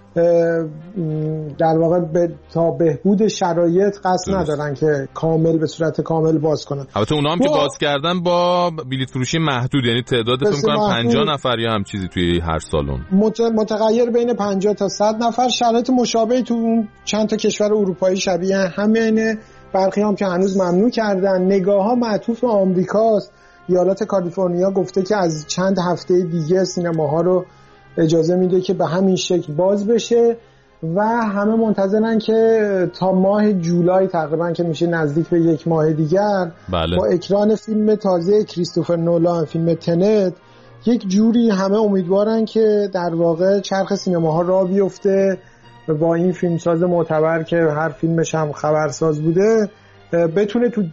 در واقع تا بهبود شرایط قصد ندارن که کامل به صورت کامل باز کنن. البته اونا هم که باز کردن با بلیت فروشی محدود، یعنی تعداد فکر کنم 50 نفر یا هم چیزی توی هر سالن، متغیر بین 50 تا 100 نفر. شرایط مشابهی تو اون چند تا کشور اروپایی شبیه همینه. برخی هم که هنوز ممنوع کردن. نگاه‌ها معطوف به آمریکاست. ایالت کالیفرنیا گفته که از چند هفته دیگه سینماها رو اجازه میده که به همین شکل باز بشه و همه منتظرن که تا ماه جولای تقریبا که میشه نزدیک به 1 ماه دیگر با اکران فیلم تازه کریستوفر نولان، فیلم تنت، یک جوری همه امیدوارن که در واقع چرخ سینماها راه بیفته با این فیلمساز معتبر که هر فیلمش هم خبرساز بوده بتونه تو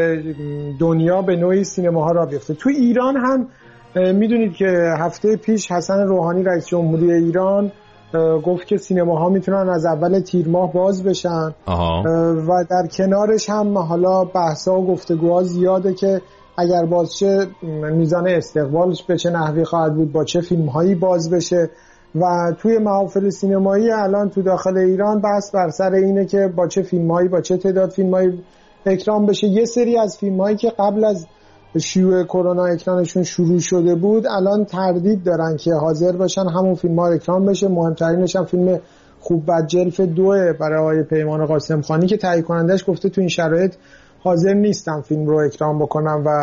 دنیا به نوعی سینماها راه بیفته. تو ایران هم میدونید که هفته پیش حسن روحانی رئیس جمهوری ایران گفت که سینماها میتونن از اول تیر ماه باز بشن و در کنارش هم حالا بحثا و گفتگوها زیاده که اگر باز شه میزان استقبالش به چه نحوی خواهد بود، با چه فیلمهایی باز بشه و توی محافل سینمایی الان تو داخل ایران بحث بر سر اینه که با چه فیلمهایی، با چه تعداد فیلمهایی اکرام بشه. یه سری از فیلمهایی که قبل از شیوع کرونا اکرانشون شروع شده بود الان تردید دارن که حاضر باشن همون فیلم‌ها اکران بشه. مهمترینش هم فیلم خوب بد جلف 2 برای آقای پیمان قاسم خانی که تهیه کنندش گفته تو این شرایط حاضر نیستم فیلم رو اکران بکنم و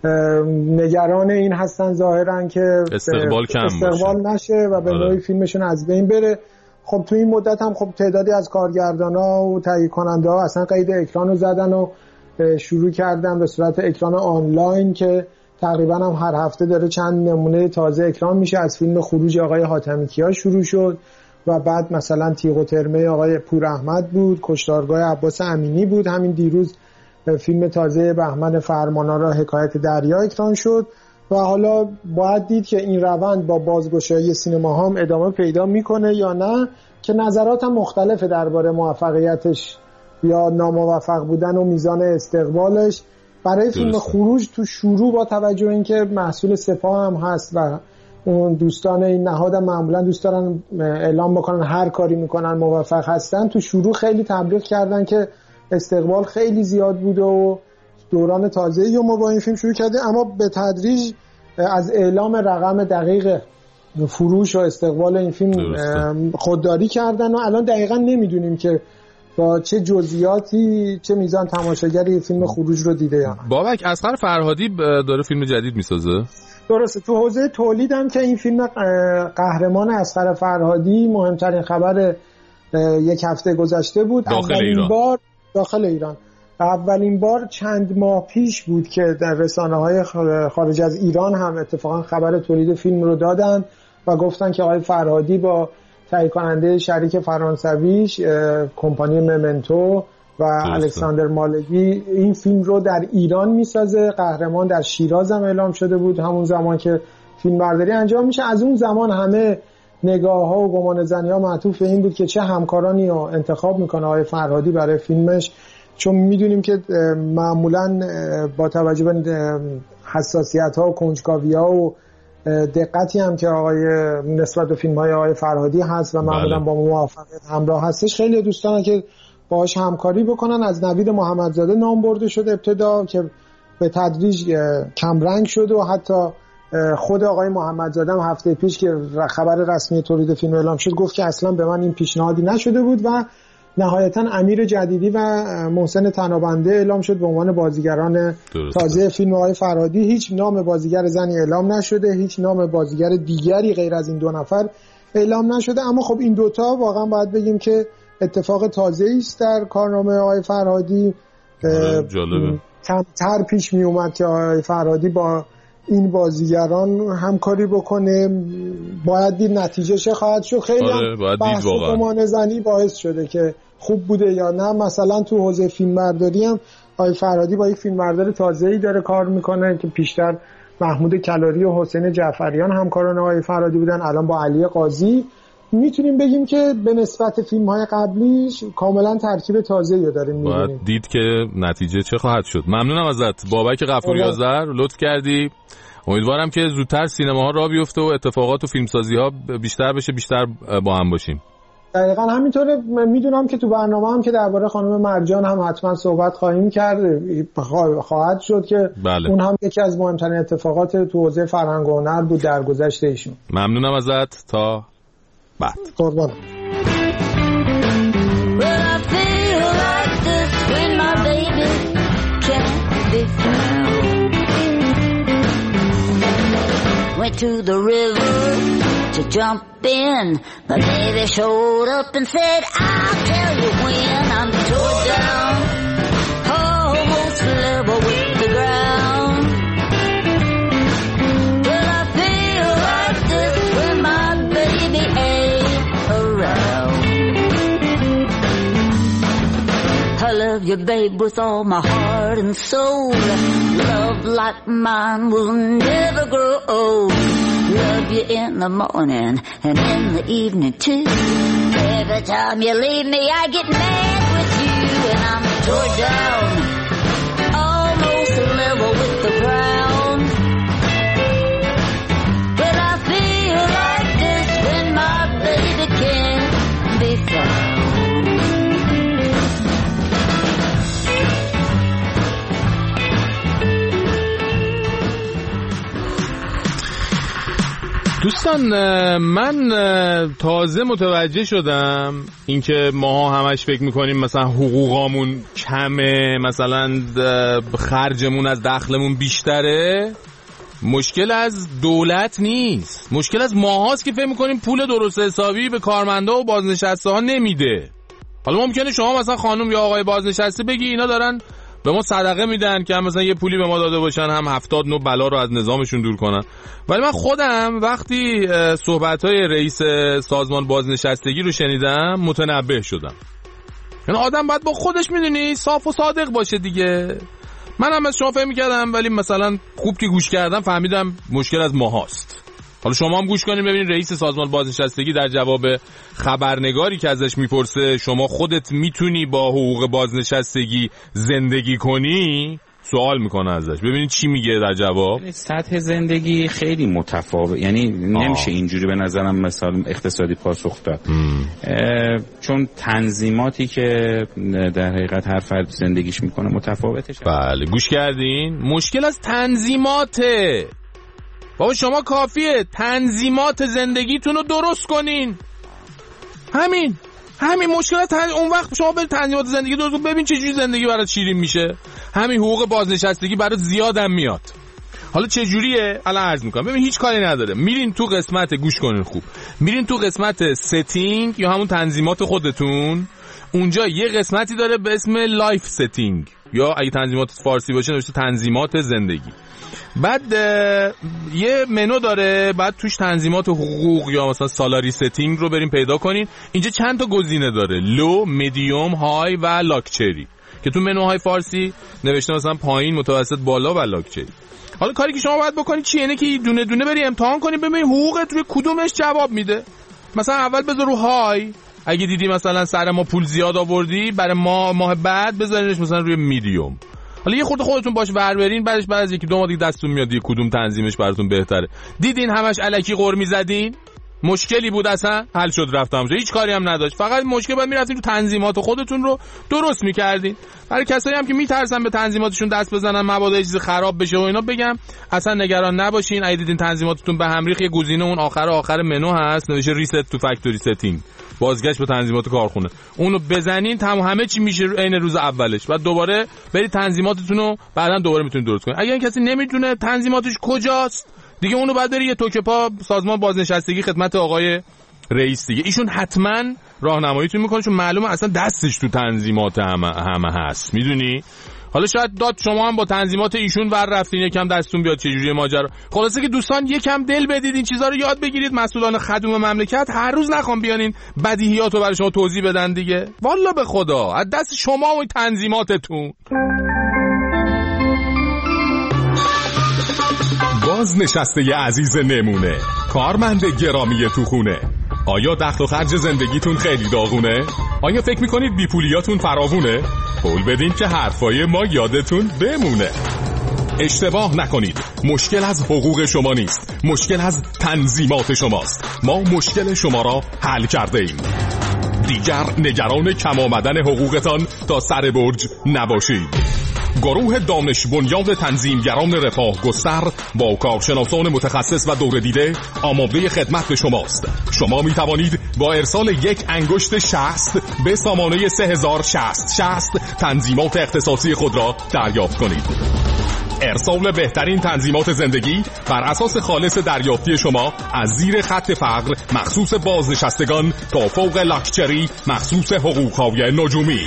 نگران این هستن ظاهرا که استقبال نشه و به نوعی فیلمشون از بین بره. خب تو این مدت هم خب تعدادی از کارگردانا و تهیه کننده ها اصلا قید اکران رو زدن و شروع کردن به صورت اکران آنلاین که تقریبا هم هر هفته داره چند نمونه تازه اکران میشه. از فیلم خروج آقای حاتمیکیا شروع شد و بعد مثلا تیغ و ترمه آقای پور احمد بود، کشتارگاه عباس امینی بود، همین دیروز فیلم تازه بهمن فرمان‌آرا حکایت دریا اکران شد و حالا باید دید که این روند با بازگشایی سینماها هم ادامه پیدا میکنه یا نه، که نظرات هم مختلفه درباره موفقیتش یا ناموفق بودن و میزان استقبالش. برای فیلم خروج تو شروع با توجه اینکه محصول سپاه هم هست و اون دوستان این نهاد هم معمولا دوست دارن اعلام بکنن هر کاری میکنن موفق هستن، تو شروع خیلی تبلیغ کردن که استقبال خیلی زیاد بوده و دوران تازه‌ای رو ما با این فیلم شروع کردیم، اما به تدریج از اعلام رقم دقیق فروش و استقبال این فیلم خودداری کردن و الان دقیقا نمیدونیم که با چه جزئیاتی چه میزان تماشاگری فیلم خروج رو دیده یا نه. بابک اصغر فرهادی داره فیلم جدید میسازه؟ درسته، تو حوزه تولیدم که این فیلم قهرمان اصغر فرهادی مهمترین خبر یک هفته گذشته بود. داخل ایران اولین بار چند ماه پیش بود که در رسانه‌های خارج از ایران هم اتفاقا خبر تولید فیلم رو دادن و گفتن که آقای فرهادی با تهیه کننده شریک فرانسویش کمپانی ممنتو و الکساندر مالگی این فیلم رو در ایران میسازه. قهرمان در شیراز هم اعلام شده بود همون زمان که فیلمبرداری انجام میشه. از اون زمان همه نگاه‌ها و گمانه‌زنی‌ها معطوف به این بود که چه همکارانی رو انتخاب میکنه آقای فرهادی برای فیلمش، چون میدونیم که معمولاً با توجه به حساسیت‌ها و کنجکاوی‌ها و دقتی هم که آقای نسبت به فیلم‌های آقای فرهادی هست و معمولاً با موافقت همراه هستش، خیلی دوستان که باهاش همکاری بکنن. از نوید محمدزاده نام برده شد ابتدا که به تدریج کمرنگ شد و حتی خود آقای محمدزاده هم هفته پیش که خبر رسمی تولید فیلم اعلام شد گفت که اصلا به من این پیشنهادی نشده بود و نهایتا امیر جدیدی و محسن طنابنده اعلام شد به عنوان بازیگران تازه فیلم آقای فرهادی. هیچ نام بازیگر زنی اعلام نشده، هیچ نام بازیگر دیگری غیر از این دو نفر اعلام نشده. اما خب این دوتا واقعا باید بگیم که اتفاق تازه‌ای است در کارنامه آقای فرهادی. جالبه. کمتر پیش می اومد که آقای فرهادی با این بازیگران همکاری بکنه. باید دید نتیجه چه خواهد شد. خیلی بحث و گمانه‌زنی باعث شده که خوب بوده یا نه. مثلا تو حوزه فیلمبرداری هم آقای فرهادی با یک فیلمبردار تازه‌ای داره کار میکنه که پیشتر محمود کلاری و حسین جعفریان همکاران آقای فرهادی بودن، الان با علی قاضی. میتونیم بگیم که به نسبت فیلم‌های قبلیش کاملا ترکیب تازه‌ای رو داریم می‌بینیم. باید دید که نتیجه چه خواهد شد. ممنونم ازت بابک غفوری آذر، لطف کردی. امیدوارم که زودتر سینماها راه بیفته و اتفاقات و فیلمسازی‌ها بیشتر بشه، بیشتر با هم باشیم. دقیقاً همینطوره. میدونم که تو برنامه هم که درباره خانم مرجان هم حتما صحبت خواهیم کرد، خواهد شد که بله. اون هم یکی از مهمترین اتفاقات تو حوزه فرهنگ و هنر بود در گذشته ایشون. ممنونم ازت. تا بعد. قربان. Went to the river to jump in. My baby showed up and said, I'll tell you when. I'm tore down, almost level with the ground. Well, I feel like this when my baby ain't around. I love you, babe, with all my heart and soul. Love like mine will never grow old. Love you in the morning and in the evening too. Every time you leave me I get mad with you. And I'm tore down, almost level with the ground. But I feel like this when my baby can't be found. دوستان من تازه متوجه شدم اینکه ماها همش فکر میکنیم مثلا حقوقامون کمه، مثلا خرجمون از دخلمون بیشتره. مشکل از دولت نیست، مشکل از ماهاست که فکر میکنیم پول درست حسابی به کارمندا و بازنشسته ها نمیده. حالا ممکنه شما مثلا خانم یا آقای بازنشسته بگی اینا دارن به ما صدقه میدن که هم مثلا یه پولی به ما داده باشن، هم 70 نوع بلا رو از نظامشون دور کنن. ولی من خودم وقتی صحبت‌های رئیس سازمان بازنشستگی رو شنیدم متنبه شدم. یعنی آدم باید با خودش میدونی صاف و صادق باشه دیگه. من هم از شما فهم می‌کردم ولی مثلا خوب که گوش کردم فهمیدم مشکل از ماهاست. حالا شما هم گوش کنید ببینید رئیس سازمان بازنشستگی در جواب خبرنگاری که ازش میپرسه شما خودت میتونی با حقوق بازنشستگی زندگی کنی، سوال میکنه ازش. ببینید چی میگه در جواب. سطح زندگی خیلی متفاوت، یعنی نمیشه اینجوری به نظرم مثلا اقتصادی پاسخ داد. چون تنظیماتی که در حقیقت هر فرد زندگیش میکنه متفاوته. بله گوش کردین؟ مشکل از تنظیماته. بابا شما کافیه تنظیمات زندگیتون رو درست کنین. همین مشکلات اون وقت شما برید تنظیمات زندگی درست کن، ببین چجوری زندگی برات شیرین میشه. همین حقوق بازنشستگی برات زیادم میاد. حالا چجوریه؟ الان عرض میکنم. ببین هیچ کاری نداره. میرین تو قسمت، گوش کنین خوب، میرین تو قسمت ستینگ یا همون تنظیمات خودتون. اونجا یه قسمتی داره به اسم لایف ستینگ، یا اگه تنظیمات فارسی باشه نوشته تنظیمات زندگی. بعد یه منو داره، بعد توش تنظیمات حقوق یا مثلا سالاری ستینگ رو بریم پیدا کنین. اینجا چند تا گزینه داره، لو، مدیوم، های و لاکچری. که تو منوهای فارسی نوشته مثلا پایین، متوسط، بالا و لاکچری. حالا کاری که شما باید بکنی چیه؟ اینه که دونه دونه بری امتحان کنی ببین حقوقت روی کدومش جواب میده. مثلا اول بذار رو های، اگه دیدی مثلا سر ما پول زیاد آوردی برای ماه بعد بذارینش مثلا روی میدیوم. حالا یه خورده خودتون باش ور برین، بعد از یکی دو ماه دیگه دستتون میاد دیگه کدوم تنظیمش براتون بهتره. دیدین همش الکی قر میزدین، مشکلی بود اصلا حل شد رفت تمام شد، هیچ کاری هم نداشت، فقط مشکل بود میرفتین تو تنظیمات خودتون رو درست میکردین. برای کسایی هم که میترسن به تنظیماتشون دست بزنن مبادا چیز خراب بشه و اینا، بگم اصلا نگران نباشین. اگه دیدین تنظیماتتون به هم ریخت، یه گزینه اون آخر منو هست نوشته ریست تو فکتوری ستینگ، بازگشت به تنظیمات کارخونه، اونو بزنین تمام همه چی میشه عین روز اولش. بعد دوباره برید تنظیماتتون رو بعداً دوباره میتونید درست کنید. اگه کسی نمیدونه تنظیماتش کجاست دیگه، اونو بعد بری یه توکه پا سازمان بازنشستگی خدمت آقای رئیس دیگه، ایشون حتما راهنماییتون میکنه، چون معلومه اصلا دستش تو تنظیمات همه هست، میدونی. حالا شاید داد شما هم با تنظیمات ایشون ور رفتین یکم دستتون بیاد چجوریه ماجرا. خلاصه که دوستان یکم دل بدید، این چیزا رو یاد بگیرید. مسئولان خدوم مملکت هر روز نخوام بیانین بدیهیات رو برای شما توضیح بدن دیگه، والا به خدا از دست شما و تنظیماتتون. باز نشسته ی عزیز نمونه، کارمند گرامی تو خونه، آیا دخل و خرج زندگیتون خیلی داغونه؟ آیا فکر میکنید بیپولیاتون فراوونه؟ قول بدین که حرفای ما یادتون بمونه. اشتباه نکنید، مشکل از حقوق شما نیست، مشکل از تنظیمات شماست. ما مشکل شما را حل کرده ایم. دیگر نگران کم آمدن حقوقتان تا سر برج نباشید. گروه دانش بنیان تنظیمگران رفاه گستر با کارشناسان متخصص و دوره دیده آماده خدمت شماست. شما می توانید با ارسال یک انگشت 60 به سامانه 3060 تنظیمات اختصاصی خود را دریافت کنید. ارسال بهترین تنظیمات زندگی بر اساس خالص دریافتی شما از زیر خط فقر مخصوص بازنشستگان تا فوق لاکچری مخصوص حقوقهای نجومی.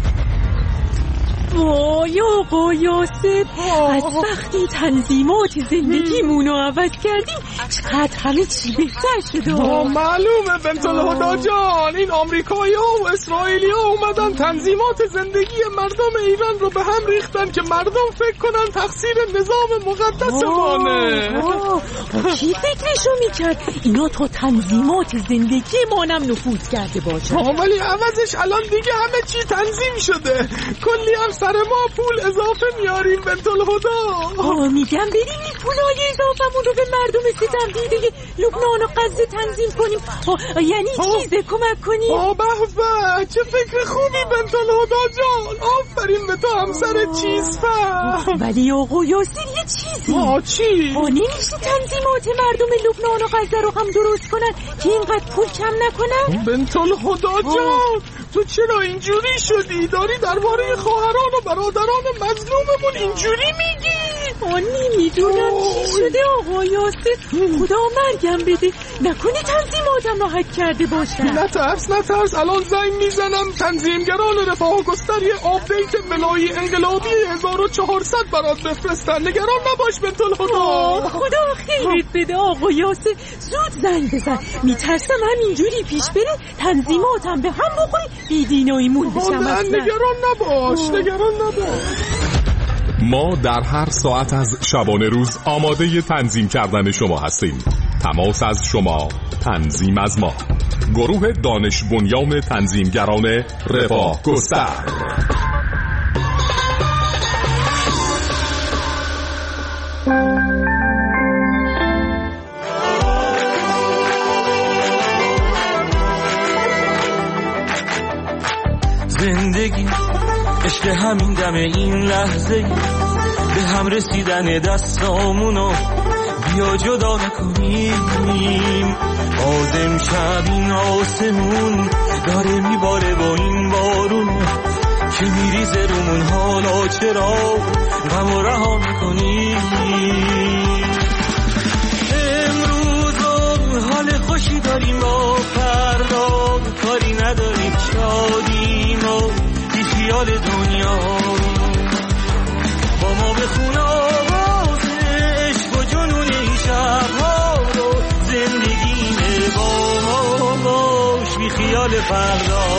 وای آقا یاسر، از وقتی تنظیمات زندگیمون رو عوض کردیم چقدر همه چی بهتر شده. معلومه بنت الهدا جان، این آمریکایی ها و اسرائیلی ها اومدن تنظیمات زندگی مردم ایران رو به هم ریختن که مردم فکر کنن تقصیر نظام مقدسمانه. کی فکرشو میکرد اینا تو تنظیمات زندگی مانم نفوذ کرده باشه؟ ولی عوضش الان دیگه همه چی تنظیم شده، کلی هم سر ما پول اضافه میاریم بنت الهدا. میگم بریم این پولای اضافه‌مون رو به مردم ستم دیده لبنان و غزه تنظیم کنیم، یعنی چیزه کمک کنیم. به چه فکر خوبی بنت الهدا جان، آفرین به تو همسر چیز فهم. ولی آقا یاسر یه چیزی چی؟ نمیشه تنظیمات مردم لبنان و غزه رو هم درست کنن که اینقدر پول کم نکنن؟ بنت الهدا جان تو چرا اینجوری شدی؟ داری درباره خواهران و برادران مظلوممون اینجوری میگی؟ نمیدونم چی شده آقا یاسر، خدا مرگم بده نکنه تنظیماتم رو حک کرده باشن. نترس الان زنگ میزنم، تنظیمگران رفاه گستر یه آپدیت ملایی انقلابی 1400 برات بفرستن، نگران نباش بنت الهدا. خدا خیرت بده آقا یاسر، زود زنگ بزن، میترسم همینجوری پیش بره تنظیماتم به هم بخوری بیدیناییمون بشم. نگران نباش. ما در هر ساعت از شبانه روز آماده تنظیم کردن شما هستیم. تماس از شما، تنظیم از ما. گروه دانش بنیان تنظیمگران رفاه گستر. زندگی عشق همین دم این لحظه، به هم رسیدن دستامونو بیا جدا نکنیم. باز امشب این آسمون داره میباره با این بارون که میریزه رومون، حالا چرا غم و رها میکنیم؟ امروز حال خوشی داریم، با فردا کاری نداریم، شادیم و بی خیال دنیا. با ما بخون آواز عشق و جنون این شبها رو، زندگی با ما باش بی خیال فردا.